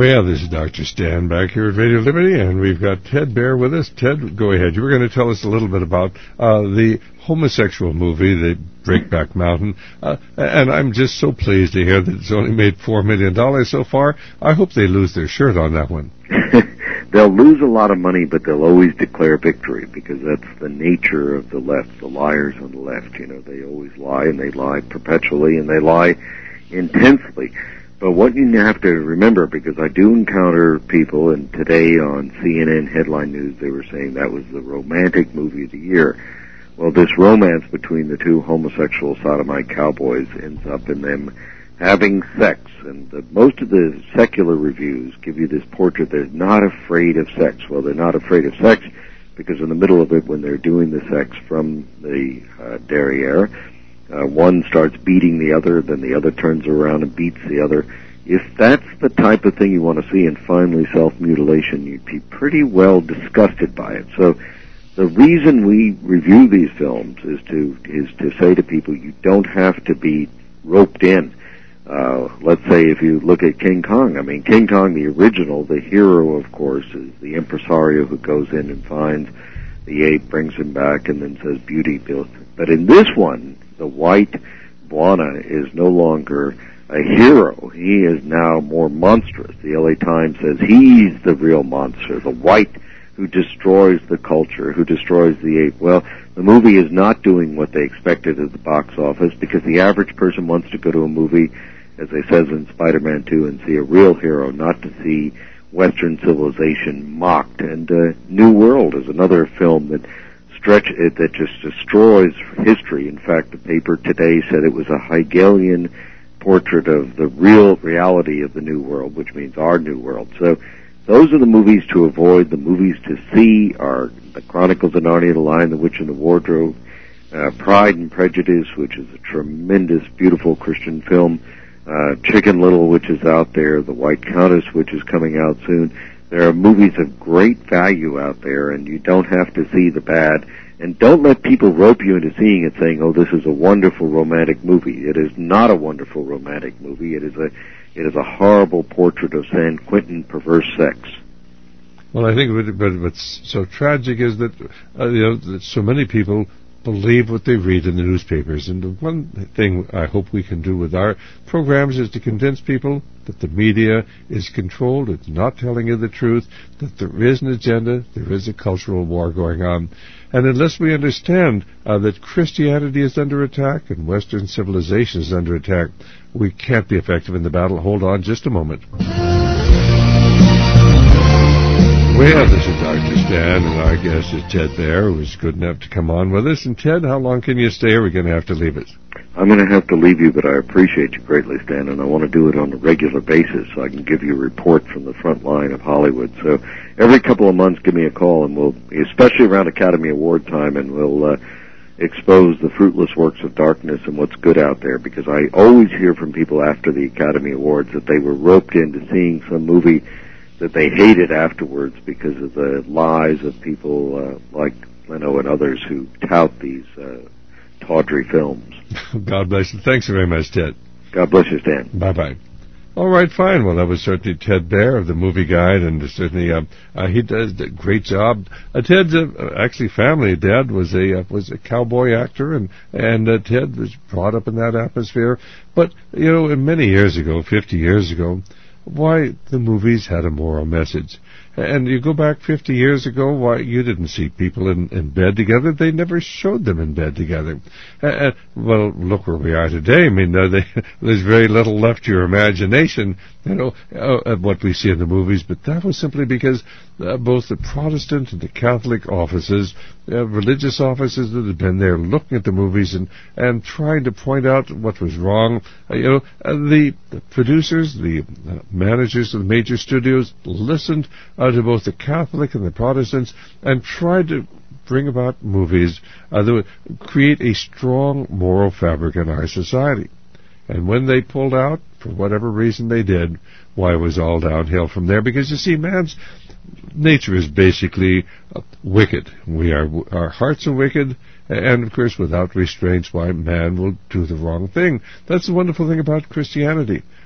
Well, this is Dr. Stan back here at Radio Liberty, and we've got Ted Baehr with us. Ted, go ahead. You were going to tell us a little bit about the homosexual movie, The Breakback Mountain, and I'm just so pleased to hear that it's only made $4 million so far. I hope they lose their shirt on that one. They'll lose a lot of money, but they'll always declare victory, because that's the nature of the left, the liars on the left. You know, they always lie, and they lie perpetually, and they lie intensely. But what you have to remember, because I do encounter people, and today on CNN headline news they were saying that was the romantic movie of the year. Well, this romance between the two homosexual sodomite cowboys ends up in them having sex, and most of the secular reviews give you this portrait. They're not afraid of sex. Well, they're not afraid of sex because in the middle of it, when they're doing the sex from the derriere, one starts beating the other, then the other turns around and beats the other. If that's the type of thing you want to see, and finally self-mutilation, you'd be pretty well disgusted by it. So the reason we review these films is to say to people, you don't have to be roped in. Let's say if you look at King Kong, I mean, King Kong, the original, the hero, of course, is the impresario who goes in and finds the ape, brings him back, and then says, beauty. But in this one, the white Bwana is no longer a hero. He is now more monstrous. The LA Times says he's the real monster, the white who destroys the culture, who destroys the ape. Well, the movie is not doing what they expected at the box office, because the average person wants to go to a movie, as they says in Spider-Man 2, and see a real hero, not to see Western civilization mocked. And New World is another film that just destroys history. In fact, the paper today said it was a Hegelian portrait of the real reality of the New World, which means our New World. So those are the movies to avoid. The movies to see are The Chronicles of Narnia, The Lion, the Witch, and the Wardrobe, Pride and Prejudice, which is a tremendous, beautiful Christian film, Chicken Little, which is out there, The White Countess, which is coming out soon. There are movies of great value out there, and you don't have to see the bad. And don't let people rope you into seeing it saying, oh, this is a wonderful romantic movie. It is not a wonderful romantic movie. It is a horrible portrait of San Quentin perverse sex. Well, I think what's so tragic is that, that so many people believe what they read in the newspapers. And the one thing I hope we can do with our programs is to convince people that the media is controlled, it's not telling you the truth, that there is an agenda, there is a cultural war going on. And unless we understand that Christianity is under attack and Western civilization is under attack, we can't be effective in the battle. Hold on just a moment. Well, this is Dr. Stan, and our guest is Ted Baehr, who was good enough to come on with us. And Ted, how long can you stay, or are we going to have to leave it? I'm going to have to leave you, but I appreciate you greatly, Stan, and I want to do it on a regular basis so I can give you a report from the front line of Hollywood. So every couple of months, give me a call, and we'll, especially around Academy Award time, and we'll expose the fruitless works of darkness and what's good out there, because I always hear from people after the Academy Awards that they were roped into seeing some movie that they hated afterwards because of the lies of people like Leno and others who tout these tawdry films. God bless you. Thanks very much, Ted. God bless you, Stan. Bye-bye. All right, fine. Well, that was certainly Ted Baehr of the Movie Guide, and certainly he does a great job. Ted's actually family. Dad was a cowboy actor, and Ted was brought up in that atmosphere. But many years ago, 50 years ago, why the movies had a moral message. And you go back 50 years ago, why you didn't see people in bed together. They never showed them in bed together. Well, look where we are today. I mean, there's very little left to your imagination, of what we see in the movies. But that was simply because both the Protestant and the Catholic offices, religious offices that had been there looking at the movies and trying to point out what was wrong. The producers, the managers of the major studios listened to both the Catholic and the Protestants and tried to bring about movies that would create a strong moral fabric in our society. And when they pulled out, for whatever reason they did, why, it was all downhill from there. Because, you see, man's nature is basically wicked. Our hearts are wicked, and, of course, without restraints, why, man will do the wrong thing. That's the wonderful thing about Christianity.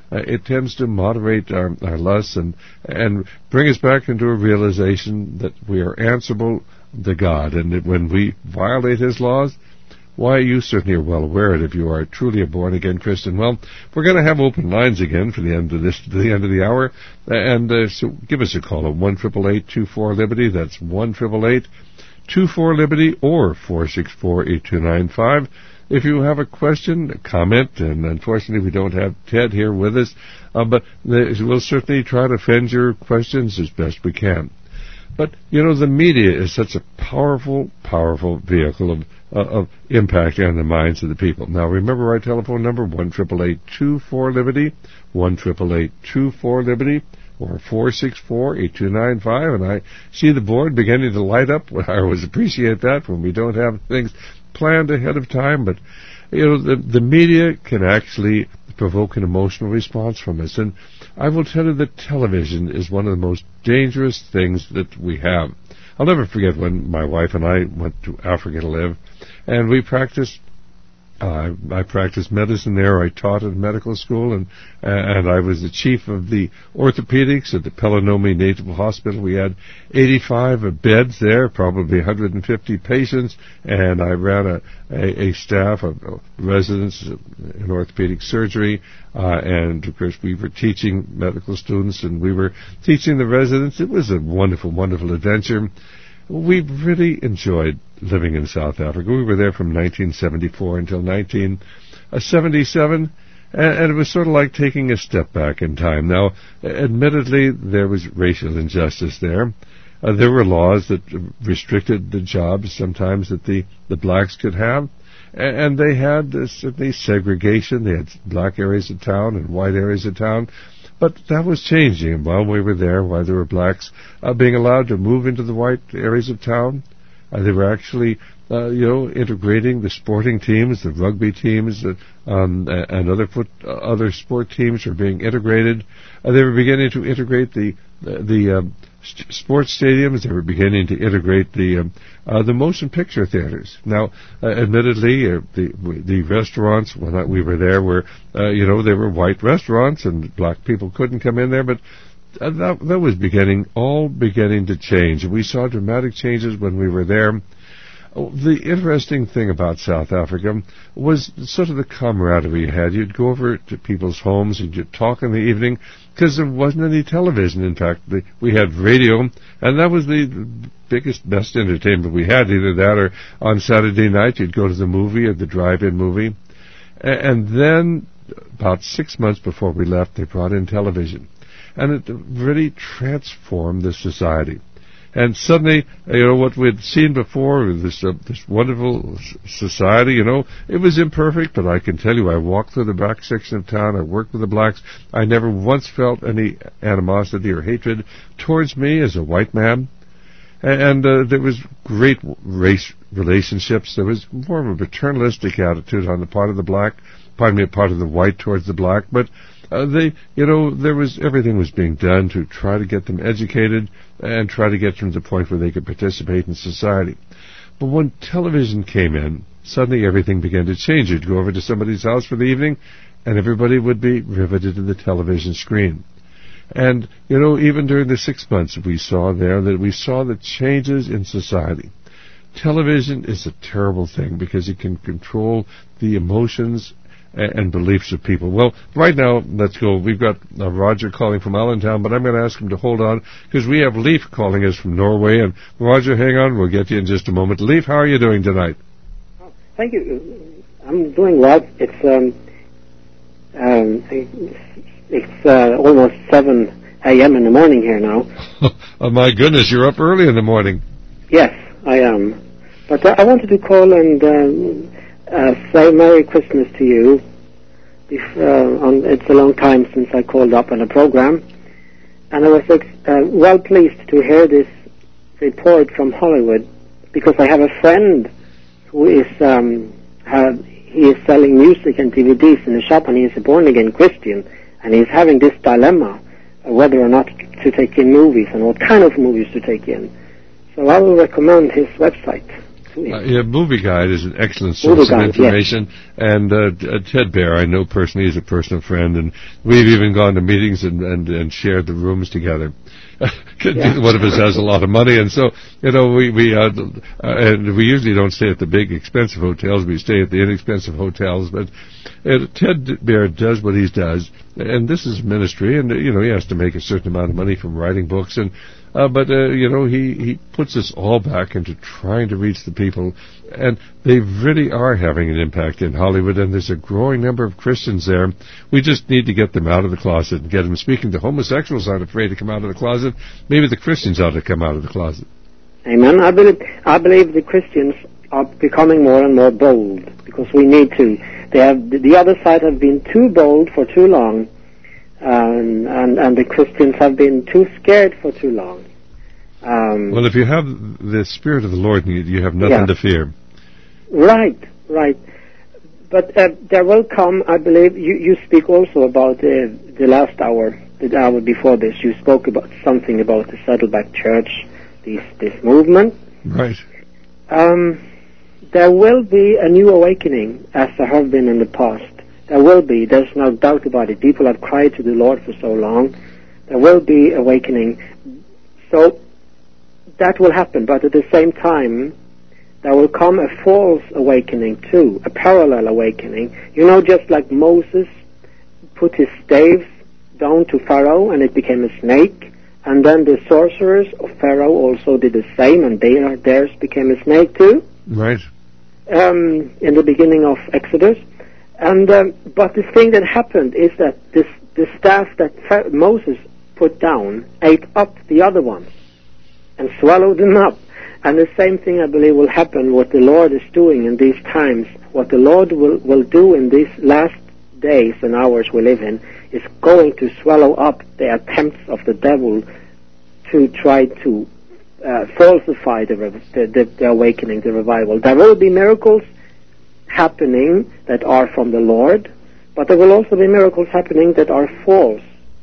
it tends to moderate our lusts and bring us back into a realization that we are answerable to God, and that when we violate His laws, why, you certainly are well aware of it if you are truly a born-again Christian. Well, we're going to have open lines again for the end of the hour, and so give us a call at 1-888-24-LIBERTY. That's 1-888-24-LIBERTY or 464-8295. If you have a question, a comment, and unfortunately we don't have Ted here with us, but we'll certainly try to fend your questions as best we can. But, the media is such a powerful, powerful vehicle of impact on the minds of the people. Now, remember our telephone number, 1-888-24-LIBERTY, 1-888-24-LIBERTY, or 464-8295, and I see the board beginning to light up. I always appreciate that when we don't have things planned ahead of time, but, the media can actually provoke an emotional response from us, and I will tell you that television is one of the most dangerous things that we have. I'll never forget when my wife and I went to Africa to live, and we practiced. I practiced medicine there. I taught at medical school, and I was the chief of the orthopedics at the Pelenomi Native Hospital. We had 85 beds there, probably 150 patients, and I ran a staff of residents in orthopedic surgery, and of course we were teaching medical students, and we were teaching the residents. It was a wonderful, wonderful adventure. We really enjoyed living in South Africa. We were there from 1974 until 1977, and it was sort of like taking a step back in time. Now, admittedly, there was racial injustice there. There were laws that restricted the jobs sometimes that the blacks could have, and they had certainly segregation. They had black areas of town and white areas of town. But that was changing while we were there, while there were blacks being allowed to move into the white areas of town. They were actually, integrating the sporting teams, the rugby teams, and other sport teams were being integrated. They were beginning to integrate the sports stadiums. They were beginning to integrate the motion picture theaters. Now, admittedly, the restaurants when we were there were, they were white restaurants and black people couldn't come in there, but that was beginning to change. We saw dramatic changes when we were there. The interesting thing about South Africa was sort of the camaraderie you had. You'd go over to people's homes and you'd talk in the evening because there wasn't any television. In fact, we had radio, and that was the biggest, best entertainment we had. Either that or on Saturday night you'd go to the movie or the drive-in movie. And then about 6 months before we left, they brought in television. And it really transformed the society. And suddenly, what we'd seen before, this wonderful society, it was imperfect, but I can tell you, I walked through the back section of town, I worked with the blacks, I never once felt any animosity or hatred towards me as a white man. And there was great race relationships. There was more of a paternalistic attitude on the part of the part of the white towards the black, but everything was being done to try to get them educated and try to get them to the point where they could participate in society. But when television came in, suddenly everything began to change. You'd go over to somebody's house for the evening, and everybody would be riveted to the television screen. And, even during the 6 months we saw the changes in society. Television is a terrible thing because it can control the emotions and beliefs of people. Well, right now, let's go. We've got Roger calling from Allentown, but I'm going to ask him to hold on because we have Leif calling us from Norway. And Roger, hang on. We'll get you in just a moment. Leif, how are you doing tonight? Oh, thank you. I'm doing well. It's almost 7 a.m. in the morning here now. Oh, my goodness, you're up early in the morning. Yes, I am. But I wanted to call and say Merry Christmas to you. It's a long time since I called up on a program, and I was well pleased to hear this report from Hollywood, because I have a friend who is he is selling music and DVDs in a shop, and he is a born-again Christian, and he's having this dilemma whether or not to take in movies and what kind of movies to take in. So I will recommend his website. Movie Guide is an excellent source of information. Yes. And Ted Baer, I know personally, is a personal friend, and we've even gone to meetings and shared the rooms together. One of us has a lot of money, and so we usually don't stay at the big expensive hotels. We stay at the inexpensive hotels. But Ted Baer does what he does, and this is ministry, and he has to make a certain amount of money from writing books, and he puts us all back into trying to reach the people, and they really are having an impact in Hollywood, and there's a growing number of Christians there. We just need to get them out of the closet and get them speaking. The homosexuals aren't afraid to come out of the closet. Maybe the Christians ought to come out of the closet. Amen. I believe the Christians are becoming more and more bold, because we need to. The other side have been too bold for too long, and the Christians have been too scared for too long. Well, if you have the Spirit of the Lord in you, you have nothing to fear. Right. But there will come, I believe, you speak also about the last hour, the hour before this, you spoke about something about the Saddleback Church, this movement. Right. There will be a new awakening, as there have been in the past. There will be. There's no doubt about it. People have cried to the Lord for so long. There will be awakening. So that will happen, but at the same time, there will come a false awakening too, a parallel awakening. Just like Moses put his staves down to Pharaoh and it became a snake, and then the sorcerers of Pharaoh also did the same, and theirs became a snake too. Right. In the beginning of Exodus. And but the thing that happened is that the staff that Moses put down ate up the other ones and swallowed them up. And the same thing, I believe, will happen, what the Lord is doing in these times. What the Lord will do in these last days and hours we live in is going to swallow up the attempts of the devil to try to falsify the awakening, the revival. There will be miracles happening that are from the Lord, but there will also be miracles happening that are false.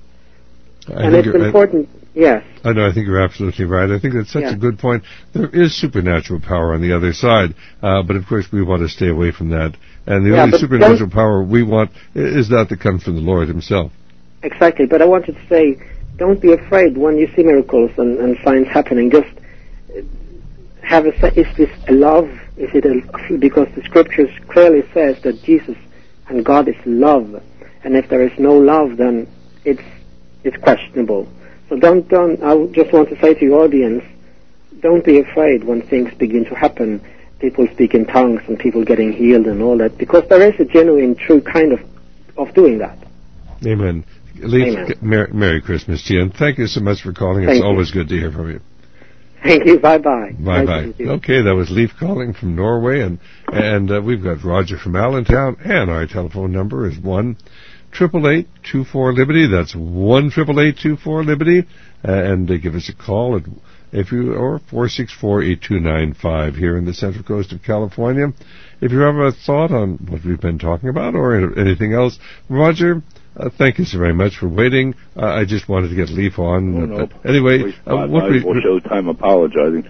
And it's important. Yes. I know, I think you're absolutely right. I think that's such a good point. There is supernatural power on the other side, but of course we want to stay away from that. And the only supernatural power we want is that comes from the Lord himself. Exactly, but I wanted to say, don't be afraid when you see miracles and signs happening. Just have is this a love? Is it because the scriptures clearly says that Jesus and God is love, and if there is no love, then it's questionable. So don't. I just want to say to your audience, don't be afraid when things begin to happen. People speak in tongues and people getting healed and all that, because there is a genuine, true kind of doing that. Amen. Leif, Merry Christmas to you, and thank you so much for calling. It's always good to hear from you. Thank you. Bye-bye. Bye-bye. Okay, that was Leif calling from Norway, and we've got Roger from Allentown, and our telephone number is 1-888-24-LIBERTY. That's 1-888-24-LIBERTY, and give us a call at 464-8295 here in the Central Coast of California. If you have a thought on what we've been talking about or anything else, Roger, thank you so very much for waiting. I just wanted to get Leif on. No. Anyway, Showtime apologizing.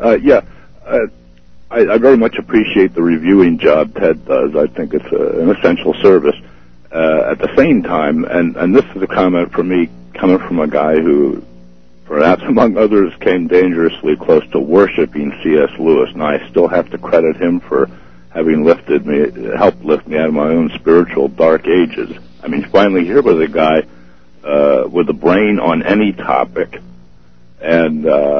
I very much appreciate the reviewing job Ted does. I think it's an essential service. At the same time, and this is a comment from me coming from a guy who, perhaps among others, came dangerously close to worshiping C.S. Lewis, and I still have to credit him for having helped lift me out of my own spiritual dark ages. I mean, finally here was a guy with a brain on any topic, and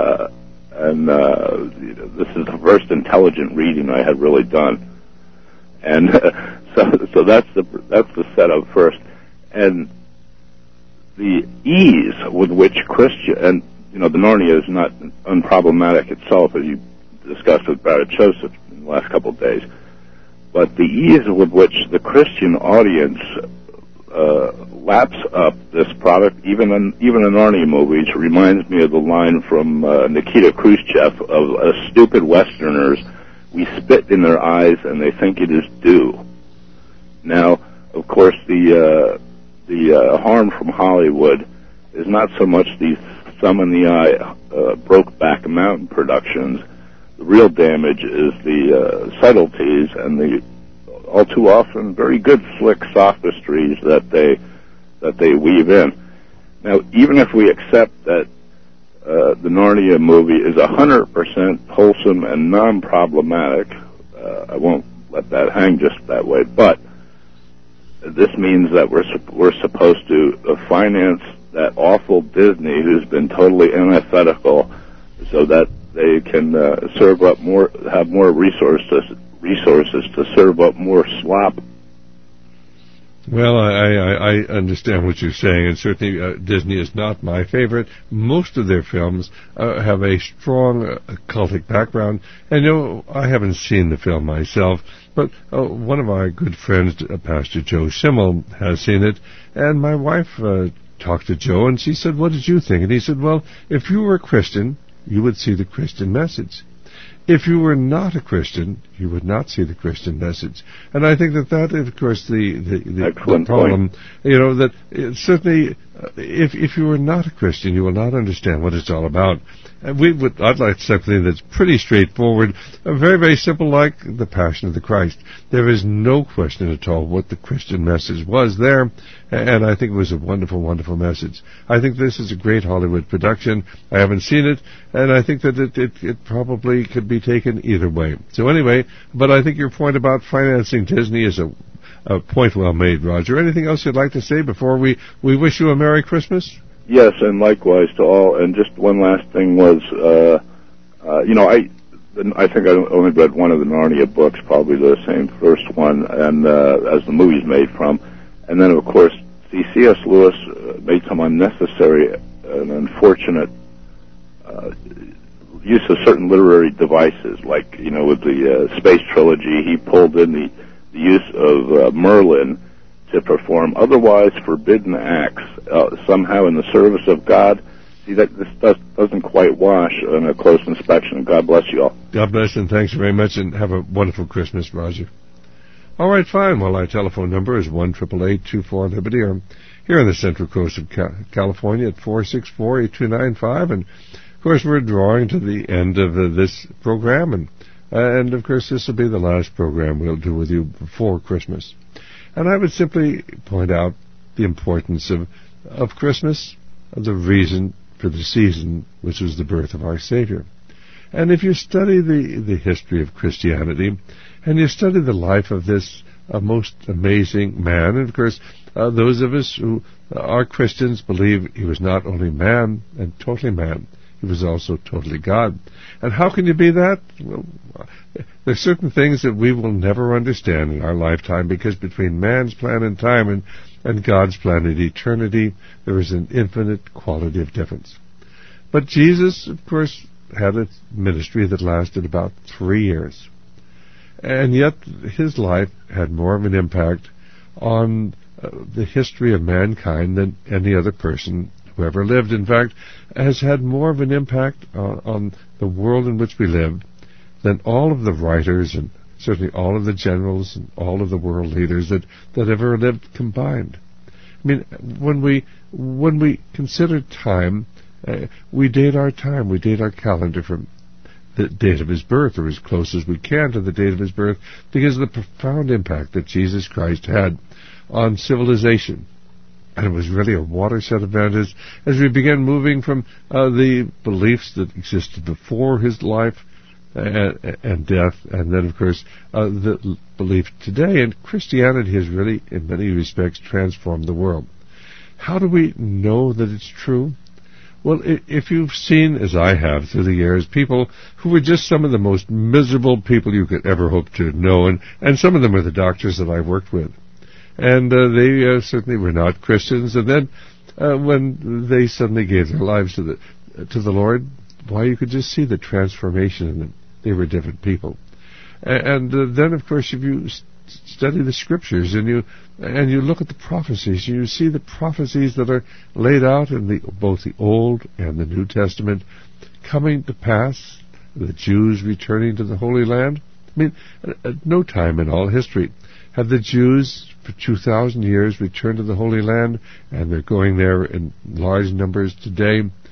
this is the first intelligent reading I had really done, and so that's the setup first, and the ease with which Christian, and the Narnia is not unproblematic itself, as you discussed with Barrett Joseph in the last couple of days, but the ease with which the Christian audience laps up this product, even in Narnia movies, reminds me of the line from Nikita Khrushchev of stupid Westerners, we spit in their eyes and they think it is dew. Now, of course, the harm from Hollywood is not so much these thumb in the eye Brokeback Mountain productions, The real damage is the subtleties and the all too often very good slick sophistries that they weave in. Now, even if we accept that the Narnia movie is 100% wholesome and non-problematic, I won't let that hang just that way, but this means that we're supposed to finance that awful Disney who's been totally antithetical, so that they can have more resources to serve up more slop. Well, I understand what you're saying, and certainly Disney is not my favorite. Most of their films have a strong cultic background, and I haven't seen the film myself, but one of my good friends, Pastor Joe Schimmel, has seen it, and my wife talked to Joe, and she said, "What did you think?" And he said, "Well, if you were a Christian, you would see the Christian message. If you were not a Christian, you would not see the Christian message." And I think that is, of course, the problem. That certainly, if you are not a Christian, you will not understand what it's all about. And I'd like something that's pretty straightforward, very, very simple, like the Passion of the Christ. There is no question at all what the Christian message was there, and I think it was a wonderful, wonderful message. I think this is a great Hollywood production. I haven't seen it, and I think that it probably could be taken either way. So anyway, but I think your point about financing Disney is a point well made, Roger. Anything else you'd like to say before we wish you a Merry Christmas? Yes, and likewise to all. And just one last thing was, I think I only read one of the Narnia books, probably the same first one, and as the movie's made from. And then, of course, C.S. Lewis made some unnecessary and unfortunate use of certain literary devices, like, with the Space Trilogy, he pulled in the use of Merlin to perform otherwise forbidden acts somehow in the service of God. See, this doesn't quite wash on a close inspection. God bless you all. God bless, and thanks very much, and have a wonderful Christmas, Roger. All right, fine. Well, our telephone number is 1-888-24-LIBERTY, or here on the Central Coast of California at 464-8295, and of course we're drawing to the end of this program, and of course this will be the last program we'll do with you before Christmas. And I would simply point out the importance of Christmas, the reason for the season, which was the birth of our Savior. And if you study the history of Christianity, and you study the life of this most amazing man, and of course those of us who are Christians believe he was not only man and totally man, he was also totally God. And how can you be that? Well, there are certain things that we will never understand in our lifetime, because between man's plan in time and God's plan in eternity, there is an infinite quality of difference. But Jesus, of course, had a ministry that lasted about 3 years. And yet his life had more of an impact on the history of mankind than any other person who ever lived. In fact, has had more of an impact on the world in which we live than all of the writers and certainly all of the generals and all of the world leaders that ever lived combined. I mean, when we consider time, we date our time, we date our calendar from the date of his birth, or as close as we can to the date of his birth, because of the profound impact that Jesus Christ had on civilization. And it was really a watershed event as we began moving from the beliefs that existed before his life and death, and then, of course, the belief today. And Christianity has really, in many respects, transformed the world. How do we know that it's true? Well, if you've seen, as I have through the years, people who were just some of the most miserable people you could ever hope to know, and some of them were the doctors that I worked with. And they certainly were not Christians. And then when they suddenly gave their lives to the Lord, why, you could just see the transformation in them. They were different people. And then, of course, if you study the Scriptures and you look at the prophecies, you see the prophecies that are laid out in both the Old and the New Testament coming to pass, the Jews returning to the Holy Land. I mean, at no time in all history have the Jews for 2,000 years returned to the Holy Land, and they're going there in large numbers today.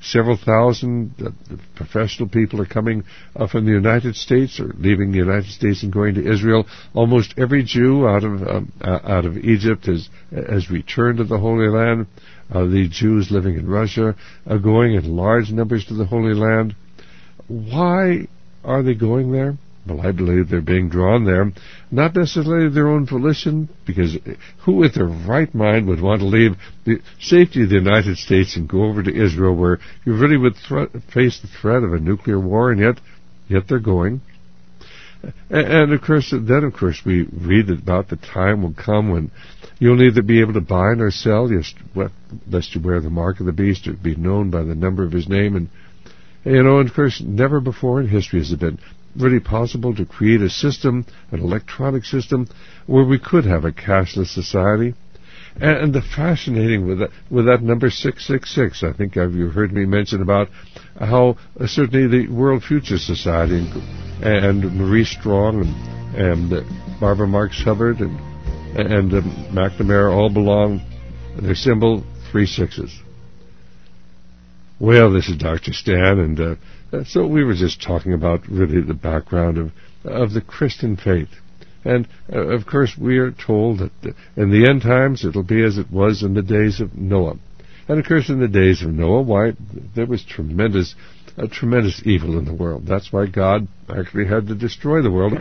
several thousand professional people are coming from the United States or leaving the United States and going to Israel. Almost every Jew out of Egypt has returned to the Holy Land. The Jews living in Russia are going in large numbers to the Holy Land. Why are they going there? Well, I believe they're being drawn there, not necessarily their own volition, because who with their right mind would want to leave the safety of the United States and go over to Israel, where you really would face the threat of a nuclear war, and yet they're going. And of course, we read about the time will come when you'll neither be able to buy nor sell, lest you wear the mark of the beast, or be known by the number of his name. And of course, never before in history has it been really possible to create a system, an electronic system, where we could have a cashless society. And the fascinating with that number 666, I think you've heard me mention about how certainly the World Future Society and Maurice Strong and Barbara Marx Hubbard and McNamara all belong, their symbol, 3 6s. Well, this is Dr. Stan, and so we were just talking about really the background of the Christian faith. And, of course, we are told that in the end times it'll be as it was in the days of Noah. And, of course, in the days of Noah, there was tremendous evil in the world. That's why God actually had to destroy the world.